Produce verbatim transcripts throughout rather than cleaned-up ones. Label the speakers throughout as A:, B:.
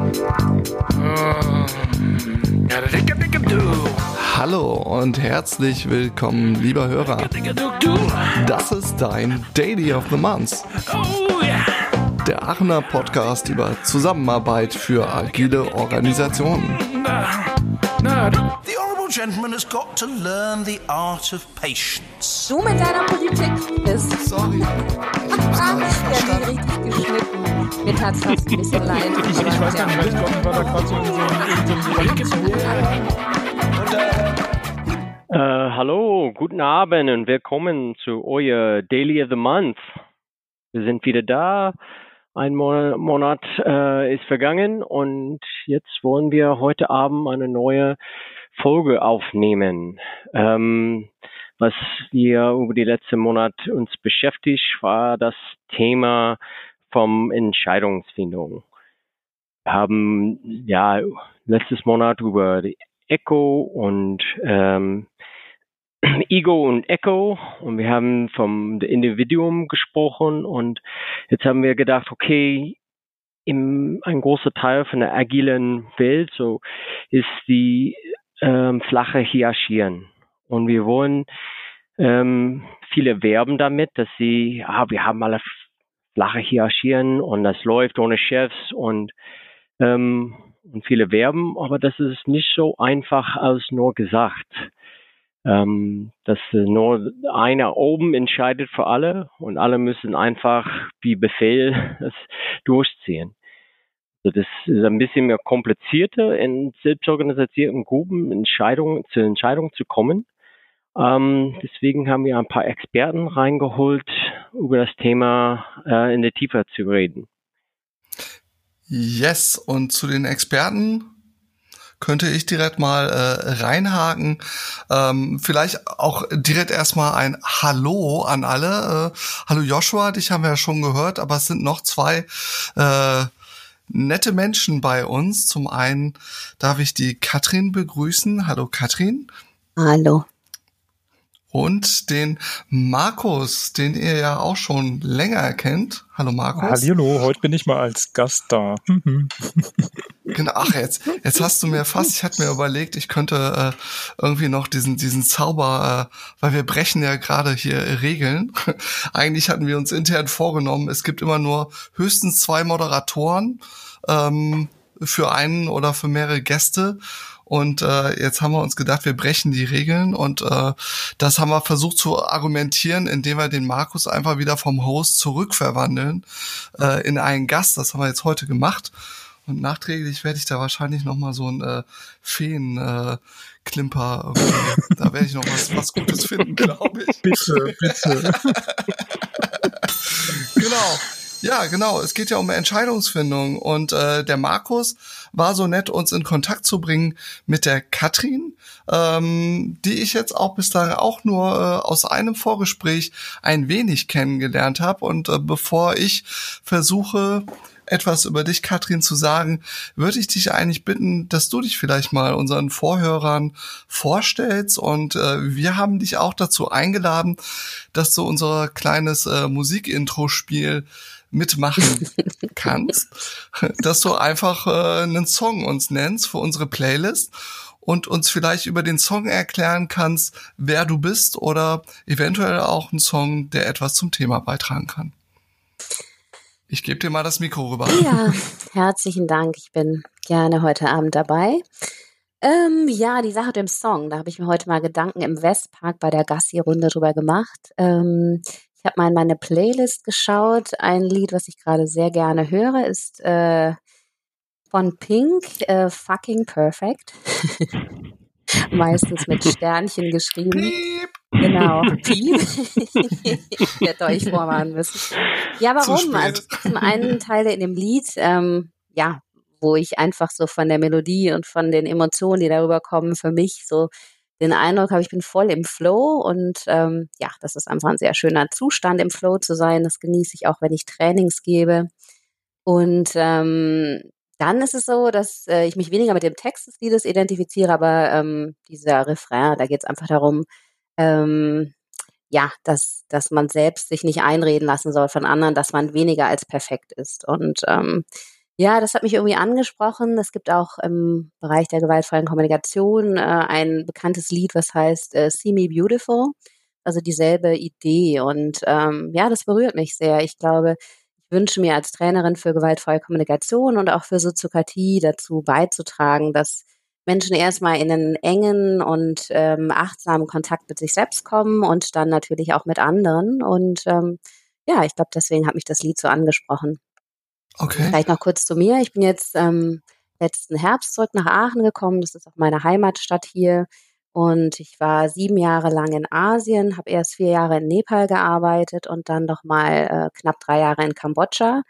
A: Hallo und herzlich willkommen, lieber Hörer. Das ist dein Daily of the Month. Der Aachener Podcast über Zusammenarbeit für agile Organisationen.
B: The honourable gentleman has got to learn the art of patience.
C: Du mit deiner Politik bist.
A: Sorry.
C: Ja, die richtig geschnitten. Mir tat es fast ein bisschen leid.
D: Ich, ich weiß gar nicht, weil ich glaube, ich war da gerade so in so einem
E: Uh, hallo, guten Abend und willkommen zu euer Daily of the Month. Wir sind wieder da. Ein Mon- Monat äh, ist vergangen und jetzt wollen wir heute Abend eine neue Folge aufnehmen. Ähm, was wir über die letzten Monat uns beschäftigt, war das Thema vom Entscheidungsfindung. Wir haben ja letztes Monat über die Echo und ähm, Ego und Echo und wir haben vom Individuum gesprochen und jetzt haben wir gedacht, okay, im, ein großer Teil von der agilen Welt so ist die ähm, flache Hierarchien und wir wollen ähm, viele werben damit, dass sie, ah, wir haben alle flache Hierarchien und das läuft ohne Chefs und ähm, und viele werben, aber das ist nicht so einfach als nur gesagt. Ähm, dass nur einer oben entscheidet für alle und alle müssen einfach wie Befehl das durchziehen. Also das ist ein bisschen mehr komplizierter in selbstorganisierten Gruppen Entscheidungen zu Entscheidungen zu kommen. Ähm, deswegen haben wir ein paar Experten reingeholt, über das Thema äh, in der Tiefe zu reden.
A: Yes, und zu den Experten könnte ich direkt mal äh, reinhaken. Ähm, vielleicht auch direkt erstmal ein Hallo an alle. Äh, hallo Joshua, dich haben wir ja schon gehört, aber es sind noch zwei äh, nette Menschen bei uns. Zum einen darf ich die Katrin begrüßen. Hallo Katrin.
C: Hallo.
A: Und den Markus, den ihr ja auch schon länger kennt. Hallo Markus.
D: Hallihallo, heute bin ich mal als Gast da.
A: Genau, ach jetzt, jetzt hast du mir fast, ich hatte mir überlegt, ich könnte äh, irgendwie noch diesen diesen Zauber, äh, weil wir brechen ja gerade hier Regeln. Eigentlich hatten wir uns intern vorgenommen, es gibt immer nur höchstens zwei Moderatoren ähm, für einen oder für mehrere Gäste. Und äh, jetzt haben wir uns gedacht, wir brechen die Regeln und äh, das haben wir versucht zu argumentieren, indem wir den Markus einfach wieder vom Host zurückverwandeln äh, in einen Gast. Das haben wir jetzt heute gemacht. Und nachträglich werde ich da wahrscheinlich nochmal so ein äh, Feen-Klimper, äh, da werde ich noch was, was Gutes finden, glaube ich.
D: Bitte, bitte.
A: Genau. Ja, genau. Es geht ja um Entscheidungsfindung und äh, der Markus war so nett, uns in Kontakt zu bringen mit der Katrin, ähm, die ich jetzt auch bis dahin auch nur äh, aus einem Vorgespräch ein wenig kennengelernt habe. Und äh, bevor ich versuche, etwas über dich, Katrin, zu sagen, würde ich dich eigentlich bitten, dass du dich vielleicht mal unseren Vorhörern vorstellst. Und äh, wir haben dich auch dazu eingeladen, dass du unser kleines äh, Musikintro-Spiel mitmachen kannst, dass du einfach äh, einen Song uns nennst für unsere Playlist und uns vielleicht über den Song erklären kannst, wer du bist oder eventuell auch einen Song, der etwas zum Thema beitragen kann. Ich gebe dir mal das Mikro rüber.
C: Ja, herzlichen Dank. Ich bin gerne heute Abend dabei. Ähm, ja, die Sache mit dem Song, da habe ich mir heute mal Gedanken im Westpark bei der Gassi-Runde drüber gemacht. Ähm, ich habe mal in meine Playlist geschaut. Ein Lied, was ich gerade sehr gerne höre, ist äh, von Pink, äh, Fucking Perfect. Meistens mit Sternchen geschrieben.
A: Piep.
C: Genau, Piep. Ich hätte euch vorwarnen müssen. Ja,
A: Zu
C: warum?
A: spät.
C: Also zum einen Teile in dem Lied, ähm, ja, wo ich einfach so von der Melodie und von den Emotionen, die darüber kommen, für mich so den Eindruck habe, ich bin voll im Flow und ähm, ja, das ist einfach ein sehr schöner Zustand, im Flow zu sein. Das genieße ich auch, wenn ich Trainings gebe. Und ähm, dann ist es so, dass äh, ich mich weniger mit dem Text des Liedes identifiziere, aber ähm, dieser Refrain, da geht es einfach darum, ähm, ja, dass, dass man selbst sich nicht einreden lassen soll von anderen, dass man weniger als perfekt ist. Und ähm, Ja, das hat mich irgendwie angesprochen. Es gibt auch im Bereich der gewaltfreien Kommunikation äh, ein bekanntes Lied, was heißt äh, See Me Beautiful, also dieselbe Idee. Und ähm, ja, das berührt mich sehr. Ich glaube, ich wünsche mir als Trainerin für gewaltfreie Kommunikation und auch für Soziokratie dazu beizutragen, dass Menschen erstmal in einen engen und ähm, achtsamen Kontakt mit sich selbst kommen und dann natürlich auch mit anderen. Und ähm, ja, ich glaube, deswegen hat mich das Lied so angesprochen.
A: Okay.
C: Vielleicht noch kurz zu mir. Ich bin jetzt ähm, letzten Herbst zurück nach Aachen gekommen. Das ist auch meine Heimatstadt hier. Und ich war sieben Jahre lang in Asien, habe erst vier Jahre in Nepal gearbeitet und dann noch mal äh, knapp drei Jahre in Kambodscha.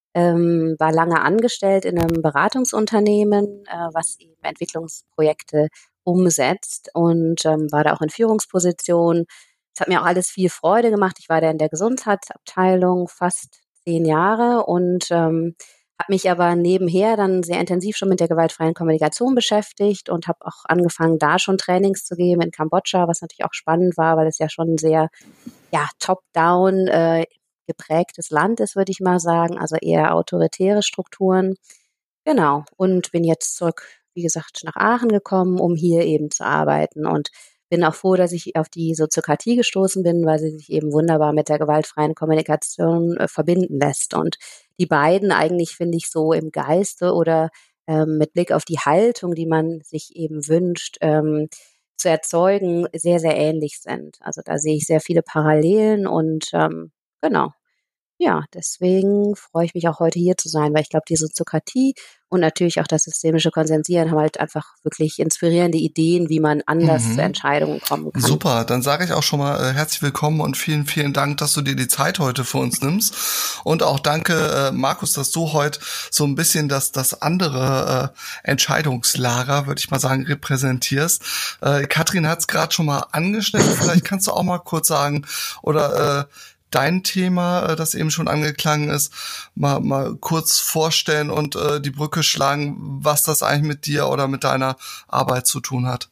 C: Ähm, war lange angestellt in einem Beratungsunternehmen, äh, was eben Entwicklungsprojekte umsetzt und ähm, war da auch in Führungspositionen. Es hat mir auch alles viel Freude gemacht. Ich war da in der Gesundheitsabteilung fast zehn Jahre und ähm, habe mich aber nebenher dann sehr intensiv schon mit der gewaltfreien Kommunikation beschäftigt und habe auch angefangen, da schon Trainings zu geben in Kambodscha, was natürlich auch spannend war, weil es ja schon sehr ja, top-down äh, geprägtes Land ist, würde ich mal sagen, also eher autoritäre Strukturen. Genau. Und bin jetzt zurück, wie gesagt, nach Aachen gekommen, um hier eben zu arbeiten und bin auch froh, dass ich auf die Soziokratie gestoßen bin, weil sie sich eben wunderbar mit der gewaltfreien Kommunikation äh, verbinden lässt. Und die beiden eigentlich, finde ich, so im Geiste oder ähm, mit Blick auf die Haltung, die man sich eben wünscht, ähm, zu erzeugen, sehr, sehr ähnlich sind. Also da sehe ich sehr viele Parallelen und ähm, genau. Ja, deswegen freue ich mich auch heute hier zu sein, weil ich glaube, die Soziokratie und natürlich auch das systemische Konsensieren haben halt einfach wirklich inspirierende Ideen, wie man anders
A: Mhm.
C: zu Entscheidungen kommen kann.
A: Super, dann sage ich auch schon mal äh, herzlich willkommen und vielen, vielen Dank, dass du dir die Zeit heute für uns nimmst. Und auch danke, äh, Markus, dass du heute so ein bisschen das, das andere äh, Entscheidungslager, würde ich mal sagen, repräsentierst. Äh, Katrin hat es gerade schon mal angeschnitten, vielleicht kannst du auch mal kurz sagen, oder äh, dein Thema, das eben schon angeklangen ist, mal, mal kurz vorstellen und äh, die Brücke schlagen, was das eigentlich mit dir oder mit deiner Arbeit zu tun hat.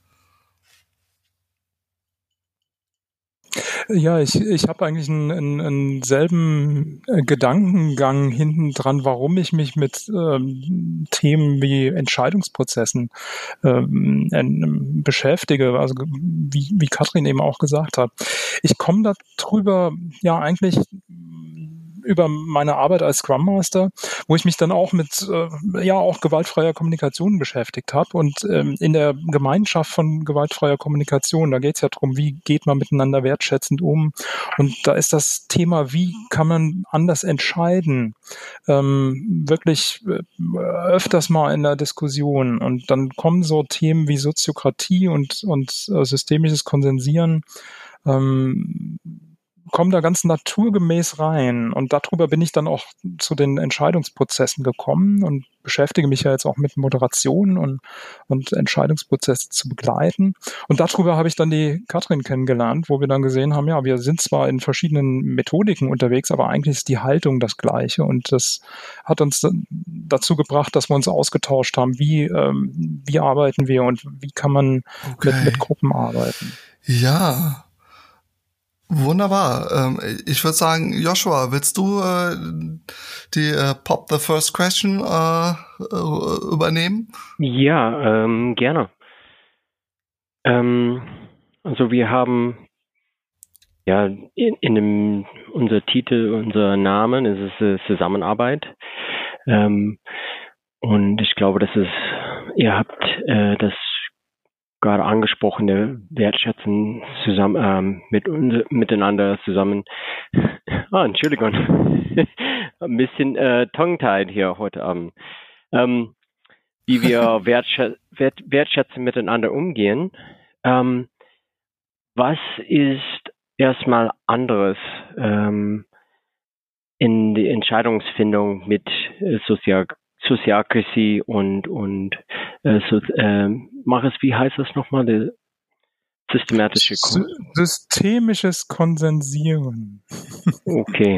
D: Ja, ich, ich habe eigentlich einen, einen, einen selben Gedankengang hinten dran, warum ich mich mit ähm, Themen wie Entscheidungsprozessen ähm, ähm, beschäftige, also wie, wie Katrin eben auch gesagt hat. Ich komme darüber ja eigentlich über meine Arbeit als Scrum Master, wo ich mich dann auch mit äh, ja auch gewaltfreier Kommunikation beschäftigt habe und ähm, in der Gemeinschaft von gewaltfreier Kommunikation, da geht es ja darum, wie geht man miteinander wertschätzend um und da ist das Thema, wie kann man anders entscheiden, ähm, wirklich äh, öfters mal in der Diskussion und dann kommen so Themen wie Soziokratie und, und äh, systemisches Konsensieren ähm, kommen da ganz naturgemäß rein und darüber bin ich dann auch zu den Entscheidungsprozessen gekommen und beschäftige mich ja jetzt auch mit Moderation und, und Entscheidungsprozesse zu begleiten und darüber habe ich dann die Katrin kennengelernt, wo wir dann gesehen haben, ja, wir sind zwar in verschiedenen Methodiken unterwegs, aber eigentlich ist die Haltung das Gleiche und das hat uns dazu gebracht, dass wir uns ausgetauscht haben, wie, ähm, wie arbeiten wir und wie kann man
A: Okay.
D: mit, mit Gruppen arbeiten.
A: Ja, wunderbar. Ähm, ich würde sagen, Joshua, willst du äh, die äh, Pop the First Question äh, äh, übernehmen?
E: Ja, ähm, gerne. Ähm, also wir haben ja in, in dem unser Titel, unser Namen ist es äh, Zusammenarbeit. Ähm, und ich glaube, das ist, ihr habt äh, das gerade angesprochene Wertschätzen zusammen ähm, mit uns miteinander zusammen. ah, Entschuldigung, ein bisschen äh, tongue-tied hier heute Abend. Ähm, wie wir wertschä wert wertschätzen miteinander umgehen. Ähm, was ist erstmal anderes ähm, in die Entscheidungsfindung mit äh, Sozial Soziokratie und und äh, so, äh, mach es, wie heißt das nochmal, der systematische Kon
D: systemisches Konsensieren.
E: Okay.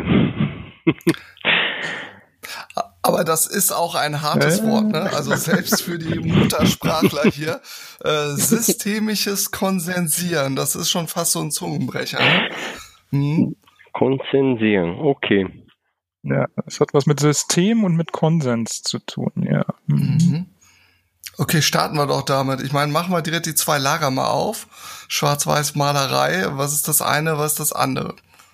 A: Aber das ist auch ein hartes
D: äh.
A: Wort, ne? Also selbst für die Muttersprachler hier. Äh, systemisches Konsensieren, das ist schon fast so ein Zungenbrecher, ne? Hm.
E: Konsensieren, okay.
D: Ja, es hat was mit System und mit Konsens zu tun, ja.
A: Mhm. Okay, starten wir doch damit. Ich meine, machen wir direkt die zwei Lager mal auf. Schwarz-Weiß-Malerei, was ist das eine, was ist das andere?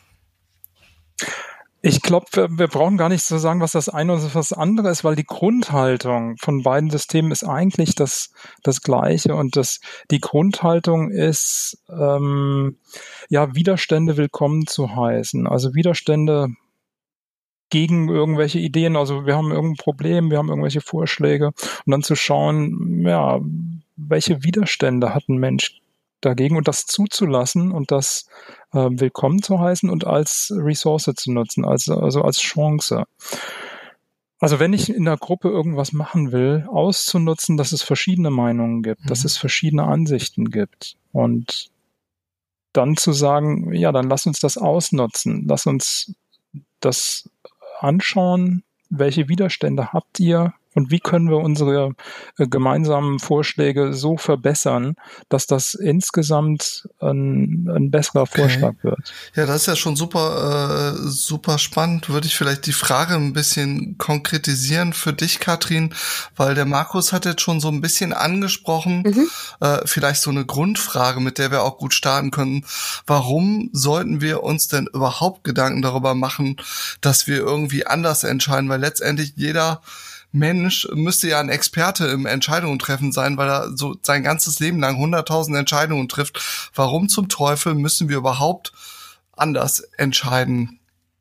D: Ich glaube, wir, wir brauchen gar nicht so sagen, was das eine oder was das andere ist, weil die Grundhaltung von beiden Systemen ist eigentlich das, das Gleiche. Und das, die Grundhaltung ist, ähm, ja, Widerstände willkommen zu heißen. Also Widerstände gegen irgendwelche Ideen. Also wir haben irgendein Problem, wir haben irgendwelche Vorschläge. Und dann zu schauen, ja, welche Widerstände hat ein Mensch dagegen und das zuzulassen und das äh, willkommen zu heißen und als Ressource zu nutzen, also, also als Chance. Also wenn ich in der Gruppe irgendwas machen will, auszunutzen, dass es verschiedene Meinungen gibt, mhm. dass es verschiedene Ansichten gibt und dann zu sagen, ja, dann lass uns das ausnutzen, lass uns das anschauen, welche Widerstände habt ihr und wie können wir unsere äh, gemeinsamen Vorschläge so verbessern, dass das insgesamt ein, ein besserer
A: okay.
D: Vorschlag wird.
A: Ja, das ist ja schon super, äh, super spannend. Würde ich vielleicht die Frage ein bisschen konkretisieren für dich, Katrin, weil der Markus hat jetzt schon so ein bisschen angesprochen, mhm. äh, vielleicht so eine Grundfrage, mit der wir auch gut starten können. Warum sollten wir uns denn überhaupt Gedanken darüber machen, dass wir irgendwie anders entscheiden? Weil letztendlich jeder Mensch müsste ja ein Experte im Entscheidungen treffen sein, weil er so sein ganzes Leben lang hunderttausend Entscheidungen trifft. Warum zum Teufel müssen wir überhaupt anders entscheiden?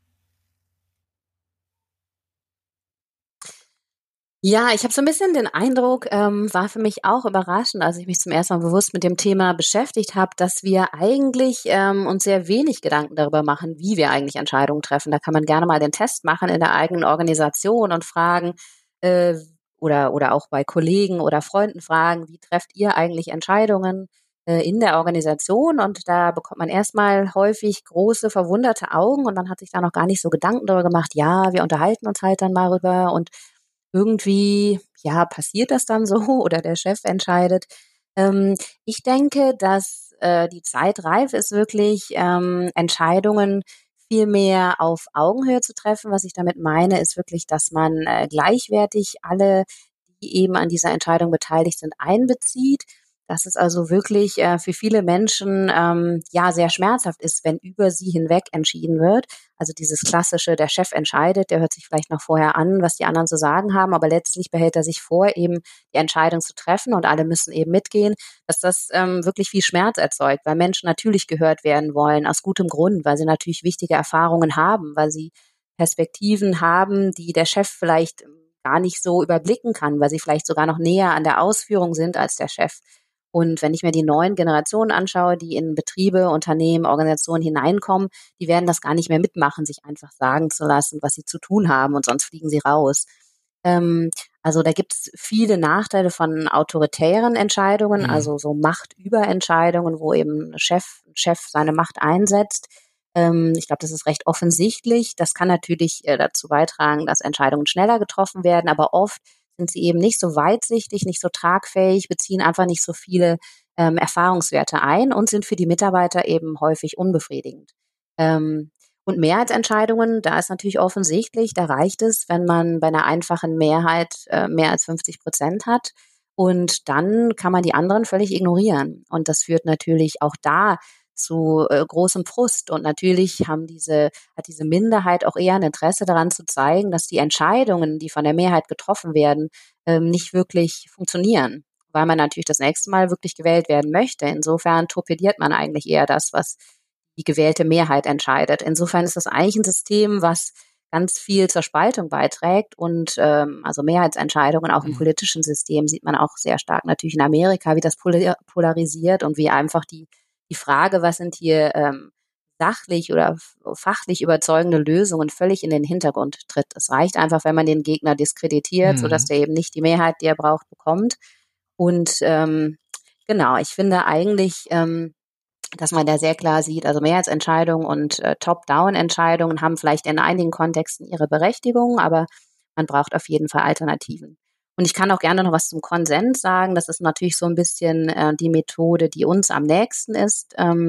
C: Ja, ich habe so ein bisschen den Eindruck, ähm, war für mich auch überraschend, als ich mich zum ersten Mal bewusst mit dem Thema beschäftigt habe, dass wir eigentlich ähm, uns sehr wenig Gedanken darüber machen, wie wir eigentlich Entscheidungen treffen. Da kann man gerne mal den Test machen in der eigenen Organisation und fragen, äh, oder oder auch bei Kollegen oder Freunden fragen, wie trefft ihr eigentlich Entscheidungen äh, in der Organisation? Und da bekommt man erstmal häufig große, verwunderte Augen und man hat sich da noch gar nicht so Gedanken darüber gemacht, ja, wir unterhalten uns halt dann mal rüber und irgendwie, ja, passiert das dann so oder der Chef entscheidet. Ähm, ich denke, dass äh, die Zeit reif ist, wirklich ähm, Entscheidungen viel mehr auf Augenhöhe zu treffen. Was ich damit meine, ist wirklich, dass man äh, gleichwertig alle, die eben an dieser Entscheidung beteiligt sind, einbezieht. Dass es also wirklich äh, für viele Menschen ähm, ja sehr schmerzhaft ist, wenn über sie hinweg entschieden wird. Also dieses klassische, der Chef entscheidet, der hört sich vielleicht noch vorher an, was die anderen zu sagen haben, aber letztlich behält er sich vor, eben die Entscheidung zu treffen und alle müssen eben mitgehen, dass das ähm, wirklich viel Schmerz erzeugt, weil Menschen natürlich gehört werden wollen, aus gutem Grund, weil sie natürlich wichtige Erfahrungen haben, weil sie Perspektiven haben, die der Chef vielleicht gar nicht so überblicken kann, weil sie vielleicht sogar noch näher an der Ausführung sind als der Chef. Und wenn ich mir die neuen Generationen anschaue, die in Betriebe, Unternehmen, Organisationen hineinkommen, die werden das gar nicht mehr mitmachen, sich einfach sagen zu lassen, was sie zu tun haben und sonst fliegen sie raus. Ähm, also da gibt es viele Nachteile von autoritären Entscheidungen, mhm. also so Machtüberentscheidungen, wo eben ein Chef, ein Chef seine Macht einsetzt. Ähm, ich glaube, das ist recht offensichtlich. Das kann natürlich äh, dazu beitragen, dass Entscheidungen schneller getroffen werden, aber oft sind sie eben nicht so weitsichtig, nicht so tragfähig, beziehen einfach nicht so viele ähm, Erfahrungswerte ein und sind für die Mitarbeiter eben häufig unbefriedigend. Ähm, und Mehrheitsentscheidungen, da ist natürlich offensichtlich, da reicht es, wenn man bei einer einfachen Mehrheit äh, mehr als fünfzig Prozent hat und dann kann man die anderen völlig ignorieren. Und das führt natürlich auch da zu äh, großem Frust. Und natürlich haben diese, hat diese Minderheit auch eher ein Interesse daran zu zeigen, dass die Entscheidungen, die von der Mehrheit getroffen werden, ähm, nicht wirklich funktionieren, weil man natürlich das nächste Mal wirklich gewählt werden möchte. Insofern torpediert man eigentlich eher das, was die gewählte Mehrheit entscheidet. Insofern ist das eigentlich ein System, was ganz viel zur Spaltung beiträgt und ähm, also Mehrheitsentscheidungen auch im politischen System sieht man auch sehr stark natürlich in Amerika, wie das polarisiert und wie einfach die Die Frage, was sind hier ähm, sachlich oder fachlich überzeugende Lösungen, völlig in den Hintergrund tritt. Es reicht einfach, wenn man den Gegner diskreditiert, mhm. sodass der eben nicht die Mehrheit, die er braucht, bekommt. Und ähm, genau, ich finde eigentlich, ähm, dass man da sehr klar sieht, also Mehrheitsentscheidungen und äh, Top-Down-Entscheidungen haben vielleicht in einigen Kontexten ihre Berechtigung, aber man braucht auf jeden Fall Alternativen. Und ich kann auch gerne noch was zum Konsens sagen. Das ist natürlich so ein bisschen äh, die Methode, die uns am nächsten ist, ähm,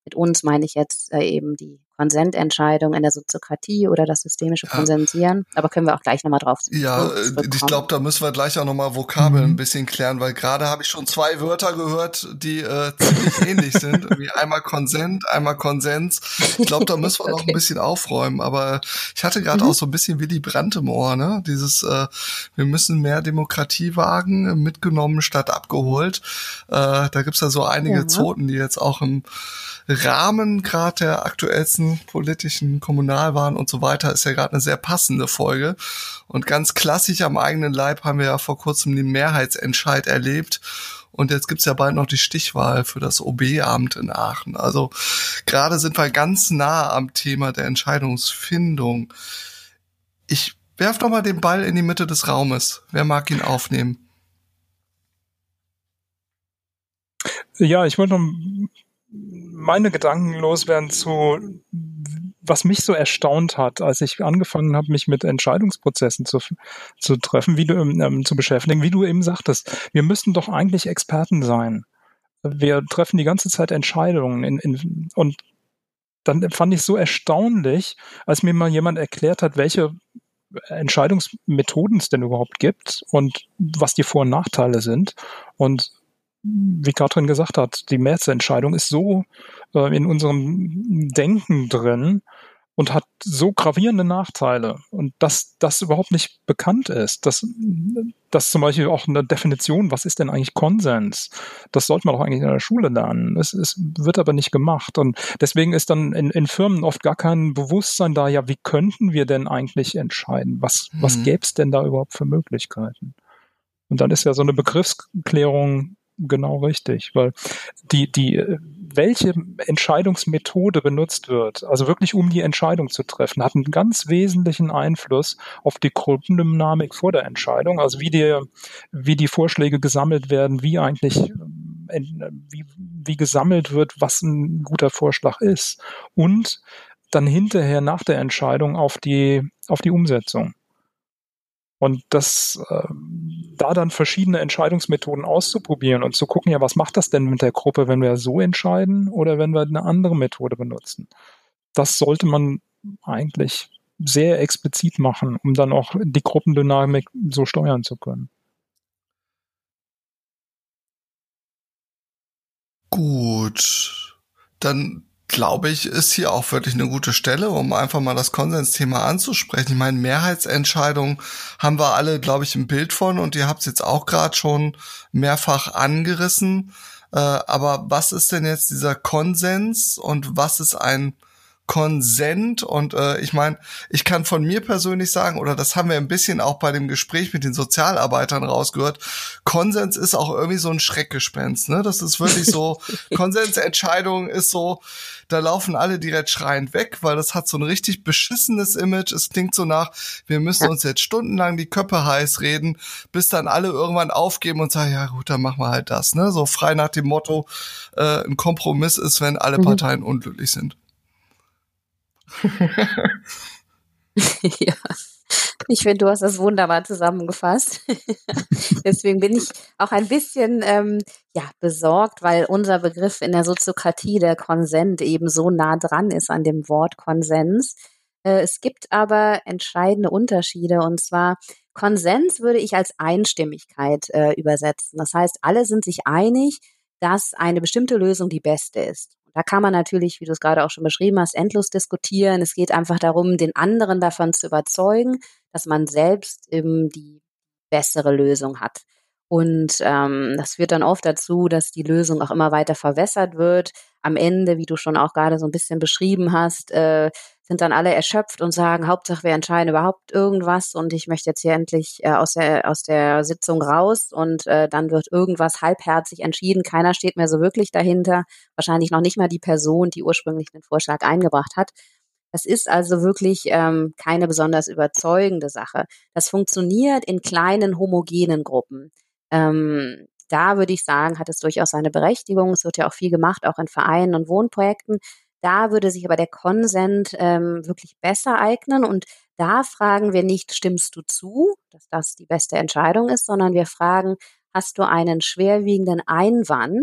C: Mit uns meine ich jetzt äh, eben die Konsententscheidung in der Soziokratie oder das systemische Konsensieren. Aber können wir auch gleich nochmal drauf
A: Ja,
C: zurückkommen.
A: ich glaube, da müssen wir gleich auch nochmal Vokabeln
D: Mhm.
A: ein bisschen klären, weil gerade habe ich schon zwei Wörter gehört, die äh, ziemlich ähnlich sind. Irgendwie einmal Konsent, einmal Konsens. Ich glaube, da müssen wir noch
C: Okay.
A: ein bisschen aufräumen. Aber ich hatte gerade
C: Mhm.
A: auch so ein bisschen Willy Brandt im Ohr, ne? Dieses, äh, wir müssen mehr Demokratie wagen, mitgenommen statt abgeholt. Äh, da gibt's ja so einige
C: Ja.
A: Zoten, die jetzt auch im Rahmen gerade der aktuellsten politischen Kommunalwahlen und so weiter ist ja gerade eine sehr passende Folge. Und ganz klassisch am eigenen Leib haben wir ja vor kurzem den Mehrheitsentscheid erlebt. Und jetzt gibt's ja bald noch die Stichwahl für das O B-Amt in Aachen. Also gerade sind wir ganz nah am Thema der Entscheidungsfindung. Ich werf noch mal den Ball in die Mitte des Raumes. Wer mag ihn aufnehmen?
D: Ja, ich wollte noch meine Gedanken loswerden zu, was mich so erstaunt hat, als ich angefangen habe, mich mit Entscheidungsprozessen zu, zu treffen, wie du, ähm, zu beschäftigen, wie du eben sagtest, wir müssten doch eigentlich Experten sein. Wir treffen die ganze Zeit Entscheidungen in, in, und dann fand ich so erstaunlich, als mir mal jemand erklärt hat, welche Entscheidungsmethoden es denn überhaupt gibt und was die Vor- und Nachteile sind. Und wie Katrin gesagt hat, die Mehrheitsentscheidung ist so äh, in unserem Denken drin und hat so gravierende Nachteile. Und dass das überhaupt nicht bekannt ist, dass, dass zum Beispiel auch eine Definition, was ist denn eigentlich Konsens, das sollte man doch eigentlich in der Schule lernen. Es, es wird aber nicht gemacht. Und deswegen ist dann in, in Firmen oft gar kein Bewusstsein da, ja, wie könnten wir denn eigentlich entscheiden? Was,
A: Mhm.
D: was gäbe es denn da überhaupt für Möglichkeiten? Und dann ist ja so eine Begriffsklärung genau richtig, weil die, die, welche Entscheidungsmethode benutzt wird, also wirklich um die Entscheidung zu treffen, hat einen ganz wesentlichen Einfluss auf die Gruppendynamik vor der Entscheidung, also wie die, wie die Vorschläge gesammelt werden, wie eigentlich, wie, wie gesammelt wird, was ein guter Vorschlag ist und dann hinterher nach der Entscheidung auf die, auf die Umsetzung. Und das, äh, da dann verschiedene Entscheidungsmethoden auszuprobieren und zu gucken, ja, was macht das denn mit der Gruppe, wenn wir so entscheiden oder wenn wir eine andere Methode benutzen? Das sollte man eigentlich sehr explizit machen, um dann auch die Gruppendynamik so steuern zu können.
A: Gut, dann glaube ich, ist hier auch wirklich eine gute Stelle, um einfach mal das Konsensthema anzusprechen. Ich meine, Mehrheitsentscheidungen haben wir alle, glaube ich, ein Bild von und ihr habt es jetzt auch gerade schon mehrfach angerissen. Äh, aber was ist denn jetzt dieser Konsens und was ist ein Konsent? Und äh, ich meine, ich kann von mir persönlich sagen, oder das haben wir ein bisschen auch bei dem Gespräch mit den Sozialarbeitern rausgehört, Konsens ist auch irgendwie so ein Schreckgespenst, ne? Das ist wirklich so, Konsensentscheidung ist so, da laufen alle direkt schreiend weg, weil das hat so ein richtig beschissenes Image. Es klingt so nach, wir müssen
C: Ja.
A: uns jetzt stundenlang die Köpfe heiß reden, bis dann alle irgendwann aufgeben und sagen, ja gut, dann machen wir halt das, ne? So frei nach dem Motto, äh, ein Kompromiss ist, wenn alle
C: Mhm.
A: Parteien unglücklich sind.
C: Ja, ich finde, du hast das wunderbar zusammengefasst. Deswegen bin ich auch ein bisschen ähm, ja, besorgt, weil unser Begriff in der Soziokratie, der Konsent, eben so nah dran ist an dem Wort Konsens. Äh, es gibt aber entscheidende Unterschiede, und zwar Konsens würde ich als Einstimmigkeit äh, übersetzen. Das heißt, alle sind sich einig, dass eine bestimmte Lösung die beste ist. Da kann man natürlich, wie du es gerade auch schon beschrieben hast, endlos diskutieren. Es geht einfach darum, den anderen davon zu überzeugen, dass man selbst eben die bessere Lösung hat. Und ähm, das führt dann oft dazu, dass die Lösung auch immer weiter verwässert wird. Am Ende, wie du schon auch gerade so ein bisschen beschrieben hast, äh, sind dann alle erschöpft und sagen, Hauptsache wir entscheiden überhaupt irgendwas und ich möchte jetzt hier endlich äh, aus der aus der Sitzung raus, und äh, dann wird irgendwas halbherzig entschieden. Keiner steht mehr so wirklich dahinter. Wahrscheinlich noch nicht mal die Person, die ursprünglich den Vorschlag eingebracht hat. Das ist also wirklich ähm, keine besonders überzeugende Sache. Das funktioniert in kleinen homogenen Gruppen. Ähm, da würde ich sagen, hat es durchaus seine Berechtigung. Es wird ja auch viel gemacht, auch in Vereinen und Wohnprojekten. Da würde sich aber der Konsent ähm, wirklich besser eignen. Und da fragen wir nicht, stimmst du zu, dass das die beste Entscheidung ist, sondern wir fragen, hast du einen schwerwiegenden Einwand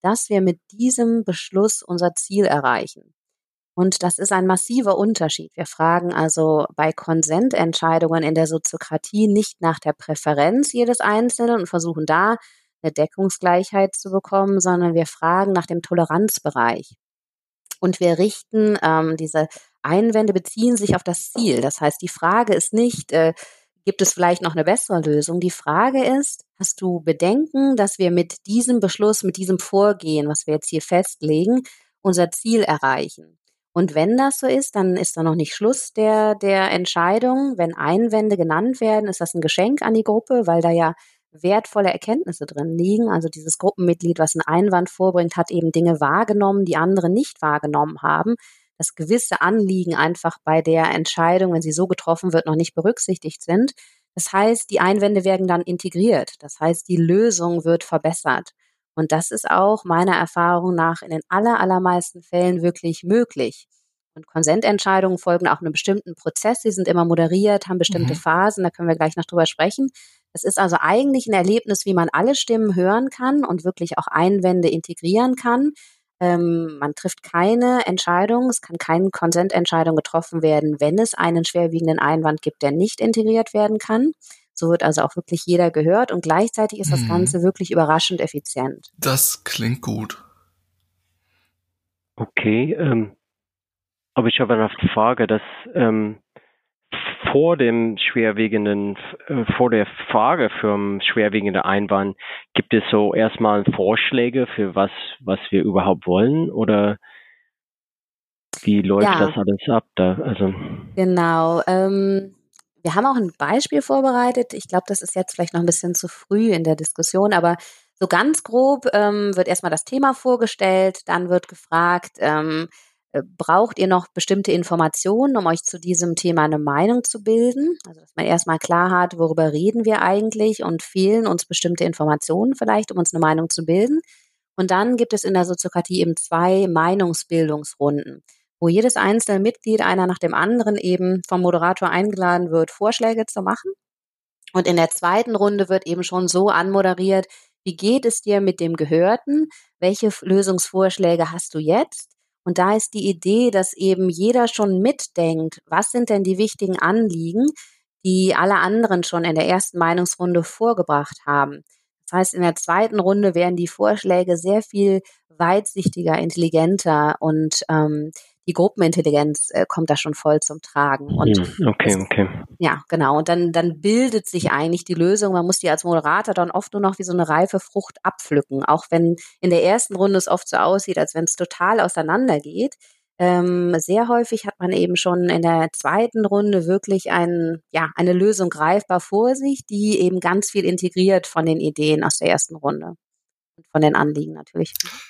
C: dass wir mit diesem Beschluss unser Ziel erreichen. Und das ist ein massiver Unterschied. Wir fragen also bei Konsententscheidungen in der Soziokratie nicht nach der Präferenz jedes Einzelnen und versuchen da eine Deckungsgleichheit zu bekommen, sondern wir fragen nach dem Toleranzbereich. Und wir richten, ähm, diese Einwände beziehen sich auf das Ziel. Das heißt, die Frage ist nicht, äh, gibt es vielleicht noch eine bessere Lösung? Die Frage ist, hast du Bedenken, dass wir mit diesem Beschluss, mit diesem Vorgehen, was wir jetzt hier festlegen, unser Ziel erreichen? Und wenn das so ist, dann ist da noch nicht Schluss der, der Entscheidung. Wenn Einwände genannt werden, ist das ein Geschenk an die Gruppe, weil da ja wertvolle Erkenntnisse drin liegen. Also dieses Gruppenmitglied, was einen Einwand vorbringt, hat eben Dinge wahrgenommen, die andere nicht wahrgenommen haben. Dass gewisse Anliegen einfach bei der Entscheidung, wenn sie so getroffen wird, noch nicht berücksichtigt sind. Das heißt, die Einwände werden dann integriert. Das heißt, die Lösung wird verbessert. Und das ist auch meiner Erfahrung nach in den aller, allermeisten Fällen wirklich möglich. Und Konsententscheidungen folgen auch einem bestimmten Prozess. Sie sind immer moderiert, haben bestimmte
A: Mhm.
C: Phasen, da können wir gleich noch drüber sprechen. Es ist also eigentlich ein Erlebnis, wie man alle Stimmen hören kann und wirklich auch Einwände integrieren kann. Ähm, man trifft keine Entscheidung, es kann keine Konsententscheidung getroffen werden, wenn es einen schwerwiegenden Einwand gibt, der nicht integriert werden kann. So wird also auch wirklich jeder gehört und gleichzeitig ist das
A: Mhm.
C: Ganze wirklich überraschend effizient.
A: Das klingt gut.
E: Okay, ähm, aber ich habe eine Frage, dass ähm, vor dem schwerwiegenden, äh, vor der Frage für einen schwerwiegenden Einwand, gibt es so erstmal Vorschläge für was, was wir überhaupt wollen oder wie läuft
C: Ja.
E: das alles ab da? Also
C: Genau. Ähm, wir haben auch ein Beispiel vorbereitet. Ich glaube, das ist jetzt vielleicht noch ein bisschen zu früh in der Diskussion, aber so ganz grob ähm, wird erstmal das Thema vorgestellt, dann wird gefragt, ähm, äh, braucht ihr noch bestimmte Informationen, um euch zu diesem Thema eine Meinung zu bilden? Also, dass man erstmal klar hat, worüber reden wir eigentlich und fehlen uns bestimmte Informationen vielleicht, um uns eine Meinung zu bilden. Und dann gibt es in der Soziokratie eben zwei Meinungsbildungsrunden, wo jedes einzelne Mitglied, einer nach dem anderen, eben vom Moderator eingeladen wird, Vorschläge zu machen. Und in der zweiten Runde wird eben schon so anmoderiert, wie geht es dir mit dem Gehörten? Welche F- Lösungsvorschläge hast du jetzt? Und da ist die Idee, dass eben jeder schon mitdenkt, was sind denn die wichtigen Anliegen, die alle anderen schon in der ersten Meinungsrunde vorgebracht haben. Das heißt, in der zweiten Runde werden die Vorschläge sehr viel weitsichtiger, intelligenter und ähm, die Gruppenintelligenz äh, kommt da schon voll zum Tragen. Und
E: hm, okay,
C: es,
E: okay.
C: ja, genau. Und dann, dann bildet sich eigentlich die Lösung. Man muss die als Moderator dann oft nur noch wie so eine reife Frucht abpflücken. Auch wenn in der ersten Runde es oft so aussieht, als wenn es total auseinandergeht. Ähm, sehr häufig hat man eben schon in der zweiten Runde wirklich ein, ja, eine Lösung greifbar vor sich, die eben ganz viel integriert von den Ideen aus der ersten Runde und von den Anliegen natürlich.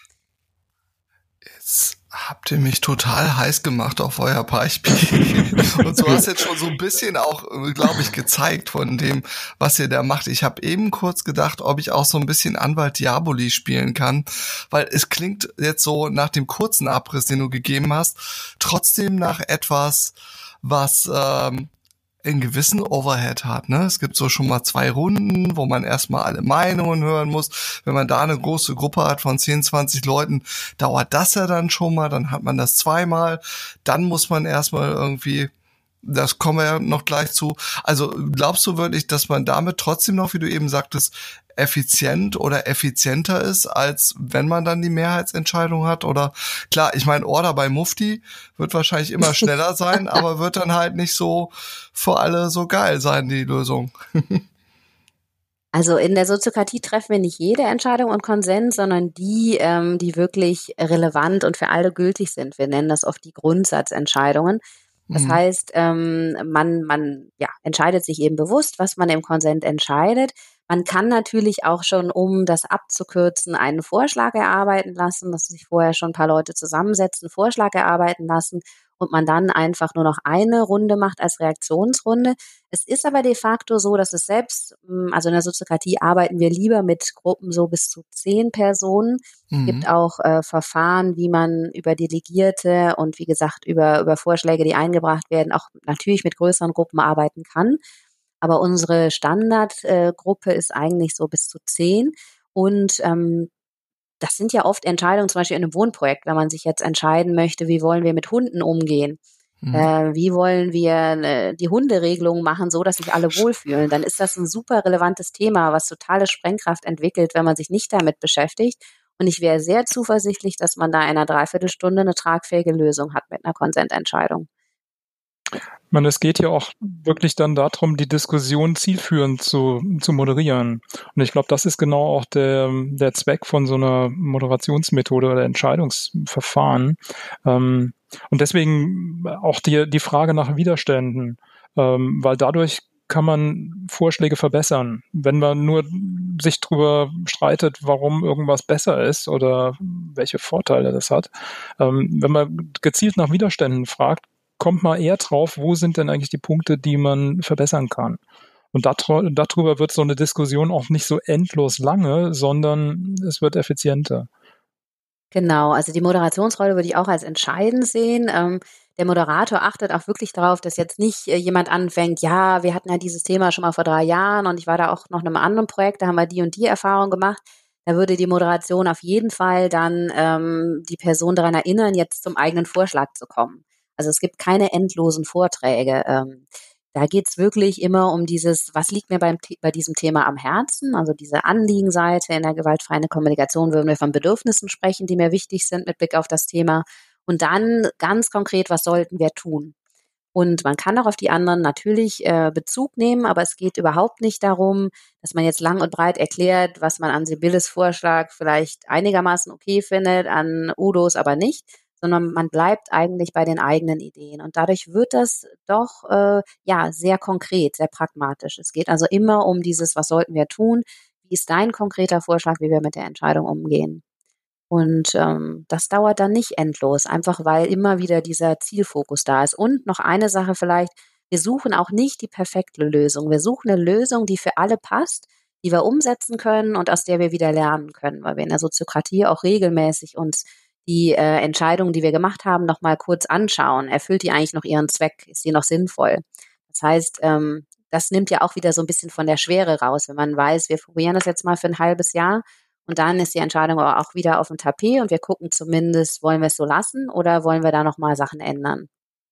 A: Jetzt habt ihr mich total heiß gemacht auf euer Beispiel. Und du hast jetzt schon so ein bisschen auch, glaube ich, gezeigt von dem, was ihr da macht. Ich habe eben kurz gedacht, ob ich auch so ein bisschen Anwalt Diaboli spielen kann, weil es klingt jetzt so nach dem kurzen Abriss, den du gegeben hast, trotzdem nach etwas, was ähm, einen gewissen Overhead hat, ne? Es gibt so schon mal zwei Runden, wo man erstmal alle Meinungen hören muss. Wenn man da eine große Gruppe hat von zehn, zwanzig Leuten, dauert das ja dann schon mal, dann hat man das zweimal. Dann muss man erstmal irgendwie, das kommen wir ja noch gleich zu. Also glaubst du wirklich, dass man damit trotzdem noch, wie du eben sagtest, effizient oder effizienter ist, als wenn man dann die Mehrheitsentscheidung hat? Oder klar, ich meine, Order bei Mufti wird wahrscheinlich immer schneller sein, aber wird dann halt nicht so für alle so geil sein, die Lösung.
C: Also in der Soziokratie treffen wir nicht jede Entscheidung und Konsens, sondern die, ähm, die wirklich relevant und für alle gültig sind. Wir nennen das oft die Grundsatzentscheidungen. Das
A: Mhm.
C: heißt, ähm, man, man ja, entscheidet sich eben bewusst, was man im Konsent entscheidet. Man kann natürlich auch schon, um das abzukürzen, einen Vorschlag erarbeiten lassen, dass sich vorher schon ein paar Leute zusammensetzen, Vorschlag erarbeiten lassen und man dann einfach nur noch eine Runde macht als Reaktionsrunde. Es ist aber de facto so, dass es selbst, also in der Soziokratie arbeiten wir lieber mit Gruppen so bis zu zehn Personen. Es
A: Mhm.
C: gibt auch äh, Verfahren, wie man über Delegierte und wie gesagt über, über Vorschläge, die eingebracht werden, auch natürlich mit größeren Gruppen arbeiten kann. Aber unsere Standardgruppe äh, ist eigentlich so bis zu zehn. Und ähm, das sind ja oft Entscheidungen, zum Beispiel in einem Wohnprojekt, wenn man sich jetzt entscheiden möchte, wie wollen wir mit Hunden umgehen? Mhm. Äh, wie wollen wir äh, die Hunderegelung machen, so dass sich alle wohlfühlen? Dann ist das ein super relevantes Thema, was totale Sprengkraft entwickelt, wenn man sich nicht damit beschäftigt. Und ich wäre sehr zuversichtlich, dass man da in einer Dreiviertelstunde eine tragfähige Lösung hat mit einer Konsententscheidung.
D: Ich meine, es geht ja auch wirklich dann darum, die Diskussion zielführend zu, zu moderieren. Und ich glaube, das ist genau auch der, der Zweck von so einer Moderationsmethode oder Entscheidungsverfahren. Ähm, und deswegen auch die, die Frage nach Widerständen, ähm, weil dadurch kann man Vorschläge verbessern. Wenn man nur sich darüber streitet, warum irgendwas besser ist oder welche Vorteile das hat, ähm, wenn man gezielt nach Widerständen fragt, kommt man eher drauf, wo sind denn eigentlich die Punkte, die man verbessern kann. Und darüber wird so eine Diskussion auch nicht so endlos lange, sondern es wird effizienter.
C: Genau, also die Moderationsrolle würde ich auch als entscheidend sehen. Ähm, der Moderator achtet auch wirklich darauf, dass jetzt nicht äh, jemand anfängt, ja, wir hatten ja dieses Thema schon mal vor drei Jahren und ich war da auch noch in einem anderen Projekt, da haben wir die und die Erfahrung gemacht. Da würde die Moderation auf jeden Fall dann ähm, die Person daran erinnern, jetzt zum eigenen Vorschlag zu kommen. Also es gibt keine endlosen Vorträge. Ähm, da geht's wirklich immer um dieses, was liegt mir beim, bei diesem Thema am Herzen? Also diese Anliegenseite in der gewaltfreien Kommunikation würden wir von Bedürfnissen sprechen, die mir wichtig sind mit Blick auf das Thema. Und dann ganz konkret, was sollten wir tun? Und man kann auch auf die anderen natürlich äh, Bezug nehmen, aber es geht überhaupt nicht darum, dass man jetzt lang und breit erklärt, was man an Sibylles Vorschlag vielleicht einigermaßen okay findet, an Udos aber nicht, sondern man bleibt eigentlich bei den eigenen Ideen. Und dadurch wird das doch äh, ja sehr konkret, sehr pragmatisch. Es geht also immer um dieses, was sollten wir tun? Wie ist dein konkreter Vorschlag, wie wir mit der Entscheidung umgehen? Und ähm, das dauert dann nicht endlos, einfach weil immer wieder dieser Zielfokus da ist. Und noch eine Sache vielleicht, wir suchen auch nicht die perfekte Lösung. Wir suchen eine Lösung, die für alle passt, die wir umsetzen können und aus der wir wieder lernen können, weil wir in der Soziokratie auch regelmäßig uns die äh, Entscheidungen, die wir gemacht haben, noch mal kurz anschauen. Erfüllt die eigentlich noch ihren Zweck? Ist die noch sinnvoll? Das heißt, ähm, das nimmt ja auch wieder so ein bisschen von der Schwere raus, wenn man weiß, wir probieren das jetzt mal für ein halbes Jahr und dann ist die Entscheidung aber auch wieder auf dem Tapet und wir gucken zumindest, wollen wir es so lassen oder wollen wir da noch mal Sachen ändern?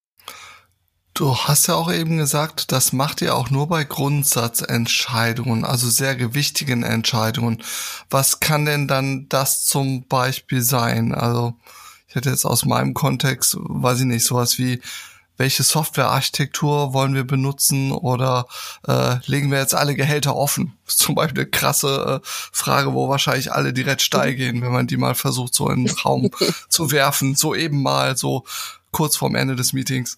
A: Du hast ja auch eben gesagt, das macht ihr auch nur bei Grundsatzentscheidungen, also sehr gewichtigen Entscheidungen. Was kann denn dann das zum Beispiel sein? Also ich hätte jetzt aus meinem Kontext, weiß ich nicht, sowas wie, welche Softwarearchitektur wollen wir benutzen oder äh, legen wir jetzt alle Gehälter offen? Das ist zum Beispiel eine krasse äh, Frage, wo wahrscheinlich alle direkt steil gehen, wenn man die mal versucht, so in den Raum zu werfen, so eben mal, so kurz vorm Ende des Meetings.